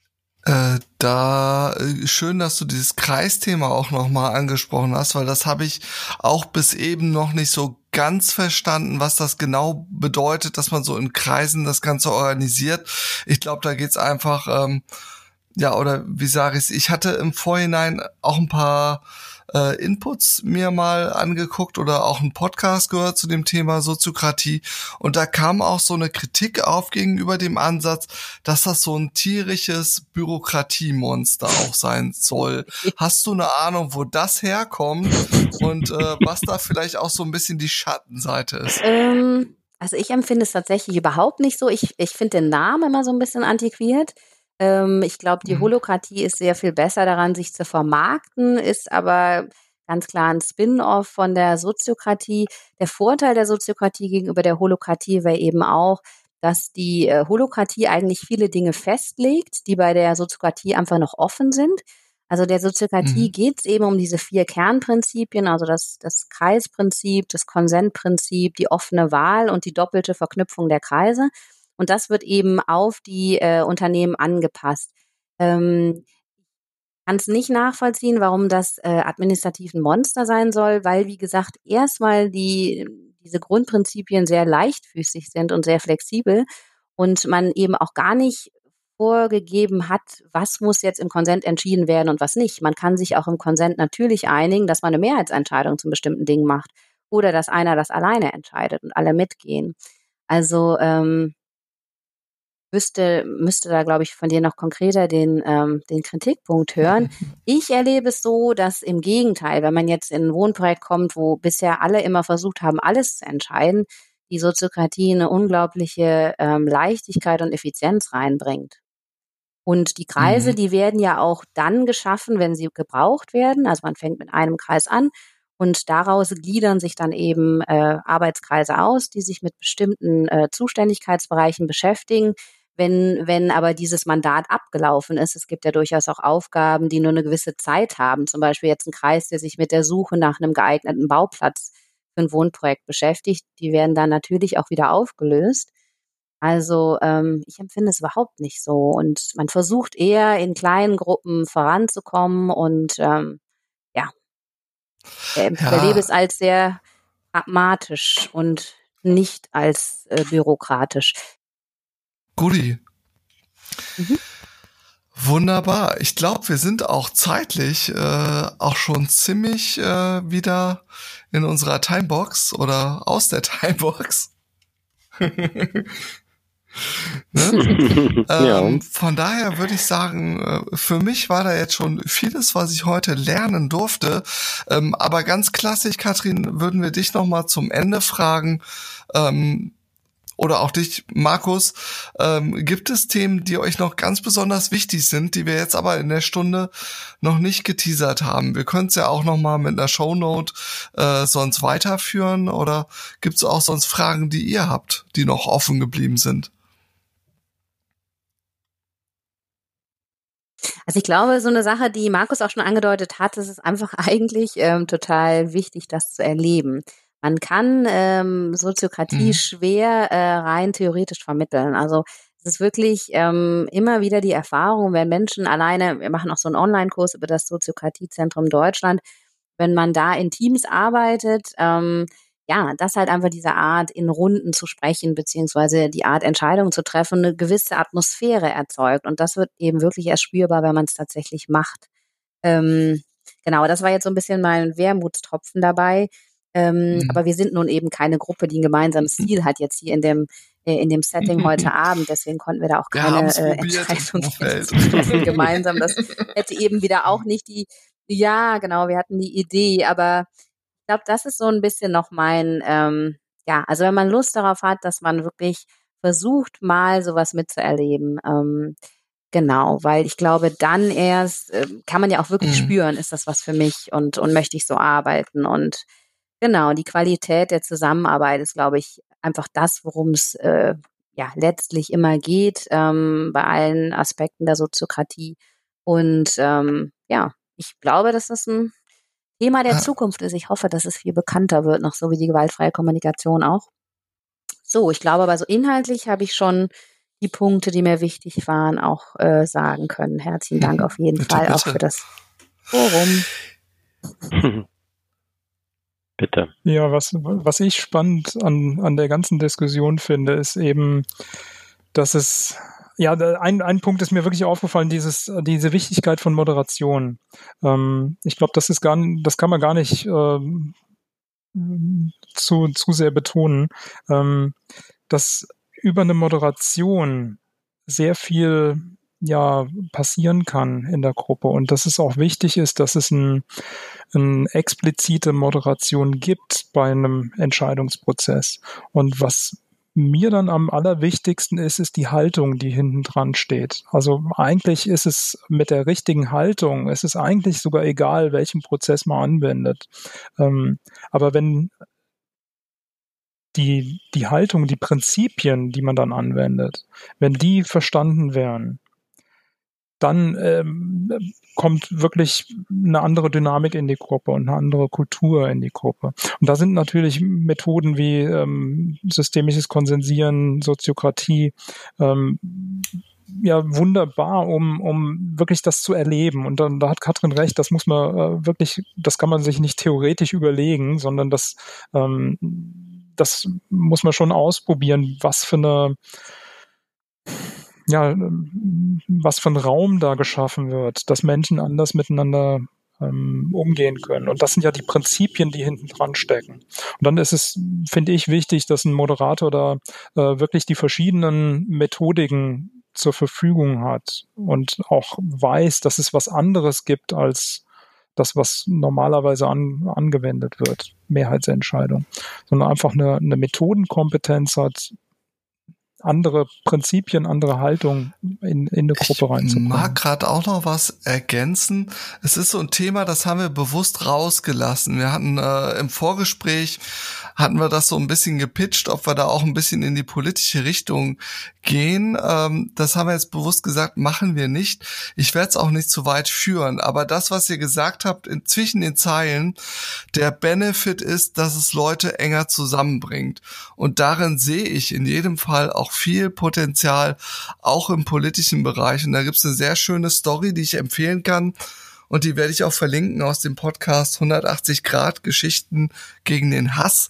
A: Äh, da äh, schön, dass du dieses Kreisthema auch nochmal angesprochen hast, weil das habe ich auch bis eben noch nicht so ganz verstanden, was das genau bedeutet, dass man so in Kreisen das Ganze organisiert. Ich glaube, da geht's einfach, ähm, ja, oder wie sage ich es, ich hatte im Vorhinein auch ein paar äh, Inputs mir mal angeguckt oder auch einen Podcast gehört zu dem Thema Soziokratie, und da kam auch so eine Kritik auf gegenüber dem Ansatz, dass das so ein tierisches Bürokratiemonster auch sein soll. Hast du eine Ahnung, wo das herkommt und äh, was da vielleicht auch so ein bisschen die Schattenseite ist?
C: Ähm, also ich empfinde es tatsächlich überhaupt nicht so. Ich, ich finde den Namen immer so ein bisschen antiquiert. Ähm, ich glaube, die
A: Mhm.
C: Holokratie ist sehr viel besser daran, sich zu vermarkten, ist aber ganz klar ein Spin-off von der Soziokratie. Der Vorteil der Soziokratie gegenüber der Holokratie wäre eben auch, dass die äh, Holokratie eigentlich viele Dinge festlegt, die bei der Soziokratie einfach noch offen sind. Also der Soziokratie
A: Mhm.
C: geht es eben um diese vier Kernprinzipien, also das, das Kreisprinzip, das Konsentprinzip, die offene Wahl und die doppelte Verknüpfung der Kreise. Und das wird eben auf die äh, Unternehmen angepasst. Ähm, kann es nicht nachvollziehen, warum das äh, administrativ ein Monster sein soll, weil, wie gesagt, erstmal die, diese Grundprinzipien sehr leichtfüßig sind und sehr flexibel und man eben auch gar nicht vorgegeben hat, was muss jetzt im Konsent entschieden werden und was nicht. Man kann sich auch im Konsent natürlich einigen, dass man eine Mehrheitsentscheidung zu bestimmten Dingen macht oder dass einer das alleine entscheidet und alle mitgehen. Also ähm, müsste, müsste da, glaube ich, von dir noch konkreter den, ähm, den Kritikpunkt hören. Ich erlebe es so, dass im Gegenteil, wenn man jetzt in ein Wohnprojekt kommt, wo bisher alle immer versucht haben, alles zu entscheiden, die Soziokratie eine unglaubliche ähm, Leichtigkeit und Effizienz reinbringt. Und die Kreise,
A: Mhm.
C: die werden ja auch dann geschaffen, wenn sie gebraucht werden. Also man fängt mit einem Kreis an und daraus gliedern sich dann eben äh, Arbeitskreise aus, die sich mit bestimmten äh, Zuständigkeitsbereichen beschäftigen. Wenn, wenn aber dieses Mandat abgelaufen ist, es gibt ja durchaus auch Aufgaben, die nur eine gewisse Zeit haben. Zum Beispiel jetzt ein Kreis, der sich mit der Suche nach einem geeigneten Bauplatz für ein Wohnprojekt beschäftigt. Die werden dann natürlich auch wieder aufgelöst. Also ähm, ich empfinde es überhaupt nicht so. Und man versucht eher in kleinen Gruppen voranzukommen und ähm, ja, äh, ich erlebe
A: Ja,
C: es als sehr pragmatisch und nicht als äh, bürokratisch.
A: Guti.
C: Mhm.
A: Wunderbar. Ich glaube, wir sind auch zeitlich äh, auch schon ziemlich äh, wieder in unserer Timebox oder aus der Timebox. Ne?
E: Ja.
A: Ähm, von daher würde ich sagen, äh, für mich war da jetzt schon vieles, was ich heute lernen durfte. Ähm, aber ganz klassisch, Katrin, würden wir dich noch mal zum Ende fragen, ähm, oder auch dich, Markus, ähm, gibt es Themen, die euch noch ganz besonders wichtig sind, die wir jetzt aber in der Stunde noch nicht geteasert haben? Wir können es ja auch noch mal mit einer Shownote äh, sonst weiterführen, oder gibt es auch sonst Fragen, die ihr habt, die noch offen geblieben sind?
C: Also ich glaube, so eine Sache, die Markus auch schon angedeutet hat, es ist einfach eigentlich ähm, total wichtig, das zu erleben. Man kann ähm, Soziokratie
A: Mhm.
C: schwer äh, rein theoretisch vermitteln. Also es ist wirklich ähm, immer wieder die Erfahrung, wenn Menschen alleine, wir machen auch so einen Online-Kurs über das Soziokratiezentrum Deutschland, wenn man da in Teams arbeitet, ähm, ja, dass halt einfach diese Art, in Runden zu sprechen, beziehungsweise die Art, Entscheidungen zu treffen, eine gewisse Atmosphäre erzeugt. Und das wird eben wirklich erst spürbar, wenn man es tatsächlich macht. Ähm, genau, das war jetzt so ein bisschen mein Wermutstropfen dabei. Ähm,
A: Mhm.
C: aber wir sind nun eben keine Gruppe, die ein gemeinsames Ziel hat, jetzt hier in dem, äh, in dem Setting heute Abend. Deswegen konnten wir da auch
A: Wir haben
C: keine
A: es
C: äh,
A: probiert im
C: Entscheidung
A: Vorfeld.
C: jetzt treffen gemeinsam. Das hätte eben wieder auch nicht die, ja, genau, wir hatten die Idee, aber ich glaube, das ist so ein bisschen noch mein, ähm, ja, also wenn man Lust darauf hat, dass man wirklich versucht, mal sowas mitzuerleben. Ähm, genau, weil ich glaube, dann erst äh, kann man ja auch wirklich
A: Mhm.
C: spüren, ist das was für mich und, und möchte ich so arbeiten. Und genau, die Qualität der Zusammenarbeit ist, glaube ich, einfach das, worum es äh, ja letztlich immer geht, ähm, bei allen Aspekten der Soziokratie. Und ähm, ja, ich glaube, dass das ein Thema der
A: Ja.
C: Zukunft ist. Ich hoffe, dass es viel bekannter wird, noch so wie die gewaltfreie Kommunikation auch. So, ich glaube aber so inhaltlich habe ich schon die Punkte, die mir wichtig waren, auch äh, sagen können. Herzlichen Dank auf jeden
A: bitte,
C: Fall
A: bitte.
C: auch für das Forum.
E: Bitte.
D: Ja, was, was ich spannend an, an der ganzen Diskussion finde, ist eben, dass es, ja, ein, ein Punkt ist mir wirklich aufgefallen, dieses, diese Wichtigkeit von Moderation. Ähm, ich glaube, das ist gar, das kann man gar nicht ähm, zu, zu sehr betonen, ähm, dass über eine Moderation sehr viel ja passieren kann in der Gruppe und dass es auch wichtig ist, dass es ein, eine explizite Moderation gibt bei einem Entscheidungsprozess. Und was mir dann am allerwichtigsten ist, ist die Haltung, die hinten dran steht. Also eigentlich ist es mit der richtigen Haltung, es ist eigentlich sogar egal, welchen Prozess man anwendet. Ähm, aber wenn die, die Haltung, die Prinzipien, die man dann anwendet, wenn die verstanden werden, dann ähm, kommt wirklich eine andere Dynamik in die Gruppe und eine andere Kultur in die Gruppe. Und da sind natürlich Methoden wie ähm, systemisches Konsensieren, Soziokratie, ähm, ja wunderbar, um um wirklich das zu erleben. Und dann da hat Katrin recht, das muss man äh, wirklich, das kann man sich nicht theoretisch überlegen, sondern das ähm, das muss man schon ausprobieren, was für eine ja, was für ein Raum da geschaffen wird, dass Menschen anders miteinander ähm, umgehen können. Und das sind ja die Prinzipien, die hinten dran stecken. Und dann ist es, finde ich, wichtig, dass ein Moderator da äh, wirklich die verschiedenen Methodiken zur Verfügung hat und auch weiß, dass es was anderes gibt als das, was normalerweise an, angewendet wird, Mehrheitsentscheidung, sondern einfach eine, eine Methodenkompetenz hat, andere Prinzipien, andere Haltung in, in eine Gruppe reinzubringen.
A: Ich mag gerade auch noch was ergänzen. Es ist so ein Thema, das haben wir bewusst rausgelassen. Wir hatten äh, im Vorgespräch, hatten wir das so ein bisschen gepitcht, ob wir da auch ein bisschen in die politische Richtung gehen. Ähm, das haben wir jetzt bewusst gesagt, machen wir nicht. Ich werde es auch nicht zu weit führen. Aber das, was ihr gesagt habt, in, zwischen den Zeilen, der Benefit ist, dass es Leute enger zusammenbringt. Und darin sehe ich in jedem Fall auch viel Potenzial, auch im politischen Bereich. Und da gibt es eine sehr schöne Story, die ich empfehlen kann. Und die werde ich auch verlinken aus dem Podcast hundertachtzig Grad Geschichten gegen den Hass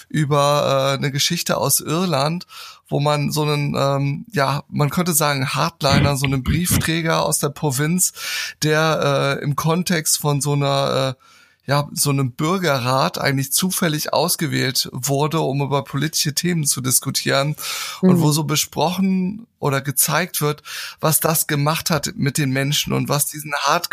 A: über äh, eine Geschichte aus Irland, wo man so einen, ähm, ja, man könnte sagen Hardliner, so einen Briefträger aus der Provinz, der äh, im Kontext von so einer äh, ja, so einem Bürgerrat eigentlich zufällig ausgewählt wurde, um über politische Themen zu diskutieren mhm. und wo so besprochen oder gezeigt wird, was das gemacht hat mit den Menschen und was diesen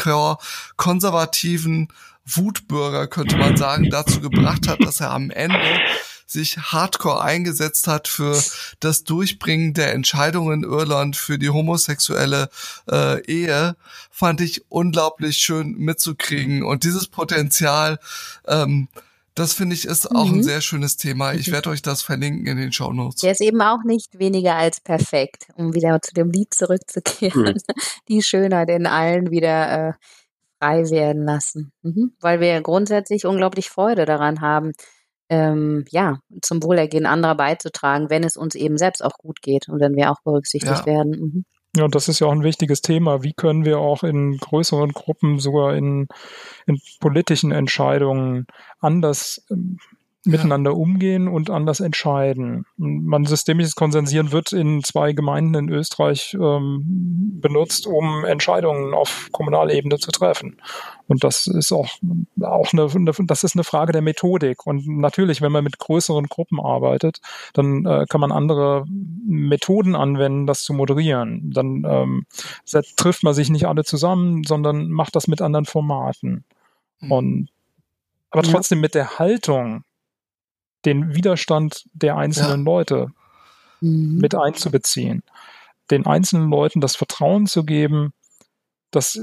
A: Hardcore-konservativen Wutbürger, könnte man sagen, dazu gebracht hat, dass er am Ende sich hardcore eingesetzt hat für das Durchbringen der Entscheidungen in Irland für die homosexuelle äh, Ehe, fand ich unglaublich schön mitzukriegen. Und dieses Potenzial, ähm, das finde ich, ist auch mhm. ein sehr schönes Thema. Ich werde euch das verlinken in den Shownotes.
C: Der ist eben auch nicht weniger als perfekt, um wieder zu dem Lied zurückzukehren. Mhm. Die Schönheit in allen wieder äh, frei werden lassen. Mhm. Weil wir grundsätzlich unglaublich Freude daran haben, Ähm, ja, zum Wohlergehen anderer beizutragen, wenn es uns eben selbst auch gut geht und wenn wir auch berücksichtigt
A: ja.
C: werden. Mhm.
D: Ja, und das ist ja auch ein wichtiges Thema. Wie können wir auch in größeren Gruppen, sogar in, in politischen Entscheidungen anders ähm, miteinander ja. umgehen und anders entscheiden. Man systemisches Konsensieren wird in zwei Gemeinden in Österreich ähm, benutzt, um Entscheidungen auf Kommunalebene zu treffen. Und das ist auch, auch eine, eine, das ist eine Frage der Methodik. Und natürlich, wenn man mit größeren Gruppen arbeitet, dann äh, kann man andere Methoden anwenden, das zu moderieren. Dann ähm, trifft man sich nicht alle zusammen, sondern macht das mit anderen Formaten. Mhm. Und aber trotzdem ja. mit der Haltung, den Widerstand der einzelnen ja. Leute mhm. mit einzubeziehen, den einzelnen Leuten das Vertrauen zu geben, dass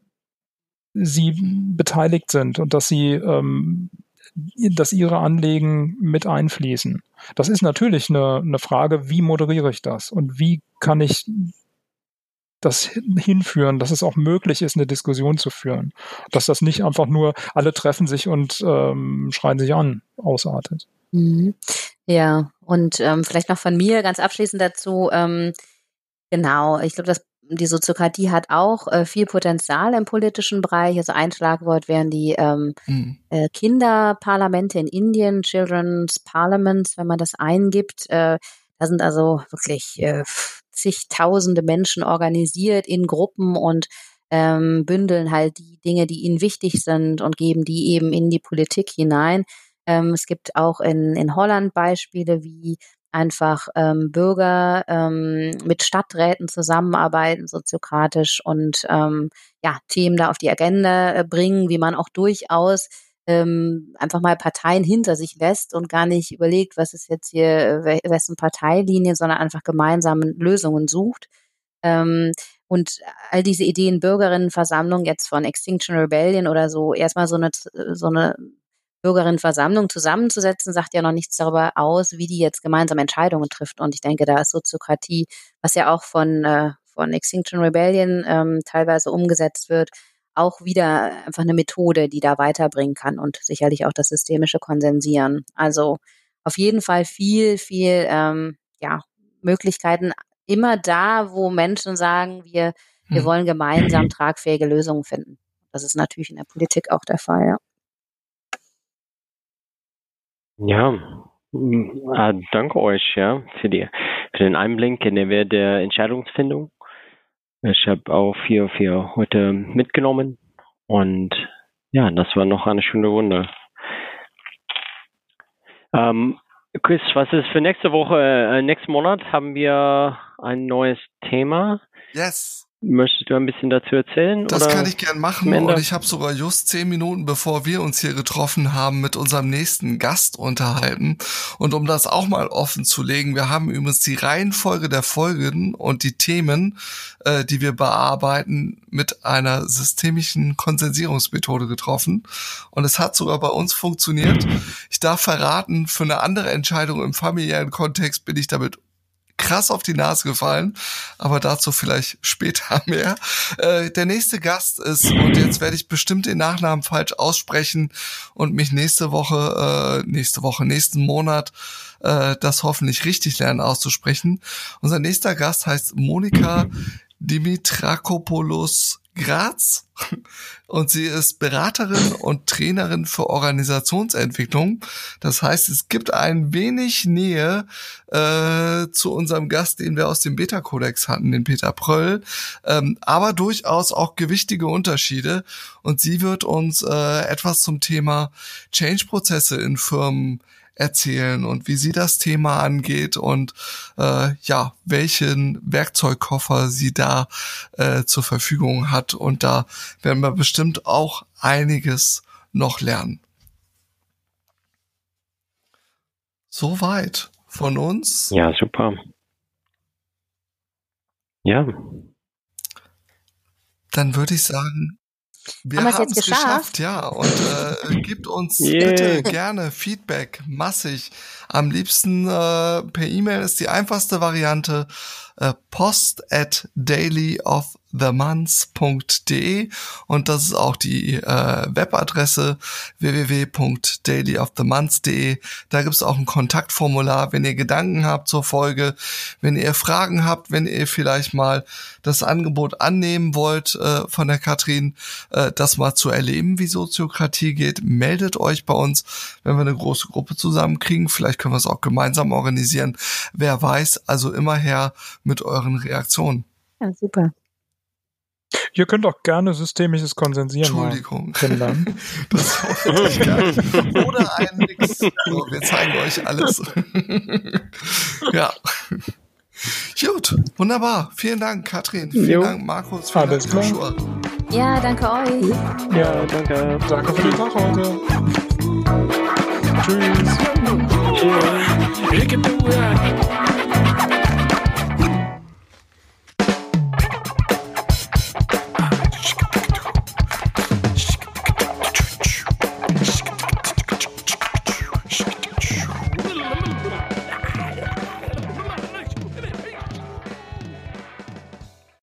D: sie beteiligt sind und dass sie, ähm, dass ihre Anliegen mit einfließen. Das ist natürlich eine, eine Frage, wie moderiere ich das und wie kann ich das hinführen, dass es auch möglich ist, eine Diskussion zu führen. Dass das nicht einfach nur alle treffen sich und ähm, schreien sich an, ausartet.
C: Mhm. Ja, und ähm, vielleicht noch von mir ganz abschließend dazu, ähm, Genau, ich glaube, dass die Soziokratie hat auch äh, viel Potenzial im politischen Bereich. Also ein Schlagwort wären die ähm,
A: Hm.
C: äh, Kinderparlamente in Indien, Children's Parliaments, wenn man das eingibt. Äh, da sind also wirklich äh, zigtausende Menschen organisiert in Gruppen und ähm, bündeln halt die Dinge, die ihnen wichtig sind und geben die eben in die Politik hinein. Ähm, es gibt auch in, in Holland Beispiele, wie einfach ähm, Bürger ähm, mit Stadträten zusammenarbeiten, soziokratisch und ähm, ja, Themen da auf die Agenda äh, bringen, wie man auch durchaus ähm, einfach mal Parteien hinter sich lässt und gar nicht überlegt, was ist jetzt hier, äh, wessen Parteilinie, sondern einfach gemeinsam Lösungen sucht. Ähm, und all diese Ideen, Bürgerinnenversammlung jetzt von Extinction Rebellion oder so, erstmal so eine, so eine Bürgerinnenversammlung zusammenzusetzen, sagt ja noch nichts darüber aus, wie die jetzt gemeinsam Entscheidungen trifft. Und ich denke, da ist Soziokratie, was ja auch von, äh, von Extinction Rebellion ähm, teilweise umgesetzt wird, auch wieder einfach eine Methode, die da weiterbringen kann und sicherlich auch das systemische Konsensieren. Also auf jeden Fall viel, viel ähm, ja, Möglichkeiten immer da, wo Menschen sagen, wir, wir
A: Hm.
C: wollen gemeinsam tragfähige Lösungen finden. Das ist natürlich in der Politik auch der Fall, ja.
E: Ja, äh, danke euch ja für die für den Einblick in der Welt der Entscheidungsfindung. Ich habe auch viel für heute mitgenommen und ja, das war noch eine schöne Runde. Ähm, Chris, was ist für nächste Woche? Äh, nächsten Monat haben wir ein neues Thema.
A: Yes.
E: Möchtest du ein bisschen dazu erzählen?
A: Das
E: oder
A: kann ich gern machen und ich habe sogar just zehn Minuten, bevor wir uns hier getroffen haben, mit unserem nächsten Gast unterhalten. Und um das auch mal offen zu legen, wir haben übrigens die Reihenfolge der Folgen und die Themen, äh, die wir bearbeiten, mit einer systemischen Konsensierungsmethode getroffen. Und es hat sogar bei uns funktioniert. Ich darf verraten, für eine andere Entscheidung im familiären Kontext bin ich damit krass auf die Nase gefallen, aber dazu vielleicht später mehr. Äh, der nächste Gast ist, und jetzt werde ich bestimmt den Nachnamen falsch aussprechen und mich nächste Woche, äh, nächste Woche, nächsten Monat äh, das hoffentlich richtig lernen auszusprechen. Unser nächster Gast heißt Monika Dimitrakopoulos Graz und sie ist Beraterin und Trainerin für Organisationsentwicklung. Das heißt, es gibt ein wenig Nähe äh, zu unserem Gast, den wir aus dem Beta-Kodex hatten, den Peter Pröll, ähm, aber durchaus auch gewichtige Unterschiede. Und sie wird uns äh, etwas zum Thema Change-Prozesse in Firmen erzählen und wie sie das Thema angeht und äh, ja, welchen Werkzeugkoffer sie da äh, zur Verfügung hat. Und da werden wir bestimmt auch einiges noch lernen. Soweit von uns.
E: Ja, super. Ja.
A: Dann würde ich sagen, wir
C: Haben wir es
A: haben
C: jetzt
A: es
C: geschafft?
A: geschafft, ja. Und äh, gebt uns
E: Yeah.
A: bitte gerne Feedback, massig. Am liebsten äh, per E-Mail ist die einfachste Variante. Äh, post at daily of the month punkt de und das ist auch die äh, Webadresse w w w punkt daily of the month punkt de. Da gibt es auch ein Kontaktformular, wenn ihr Gedanken habt zur Folge, wenn ihr Fragen habt, wenn ihr vielleicht mal das Angebot annehmen wollt äh, von der Katrin, äh, das mal zu erleben, wie Soziokratie geht, meldet euch bei uns, wenn wir eine große Gruppe zusammenkriegen. Vielleicht können wir es auch gemeinsam organisieren. Wer weiß, also immer her mit euren Reaktionen.
C: Ja, super.
D: Ihr könnt auch gerne systemisches Konsensieren
A: Entschuldigung.
D: kennenlernen.
A: Das wollte ich gar nicht. Oder ein Mix. So, wir zeigen euch alles. Ja. Gut, wunderbar. Vielen Dank, Katrin. Vielen
E: Jo.
A: Dank, Markus. Vielen
D: Alles
A: Dank,
D: klar.
A: Joshua.
C: Ja, danke euch.
E: Ja, danke.
D: Danke für den Tag heute. Tschüss.
E: Tschüss.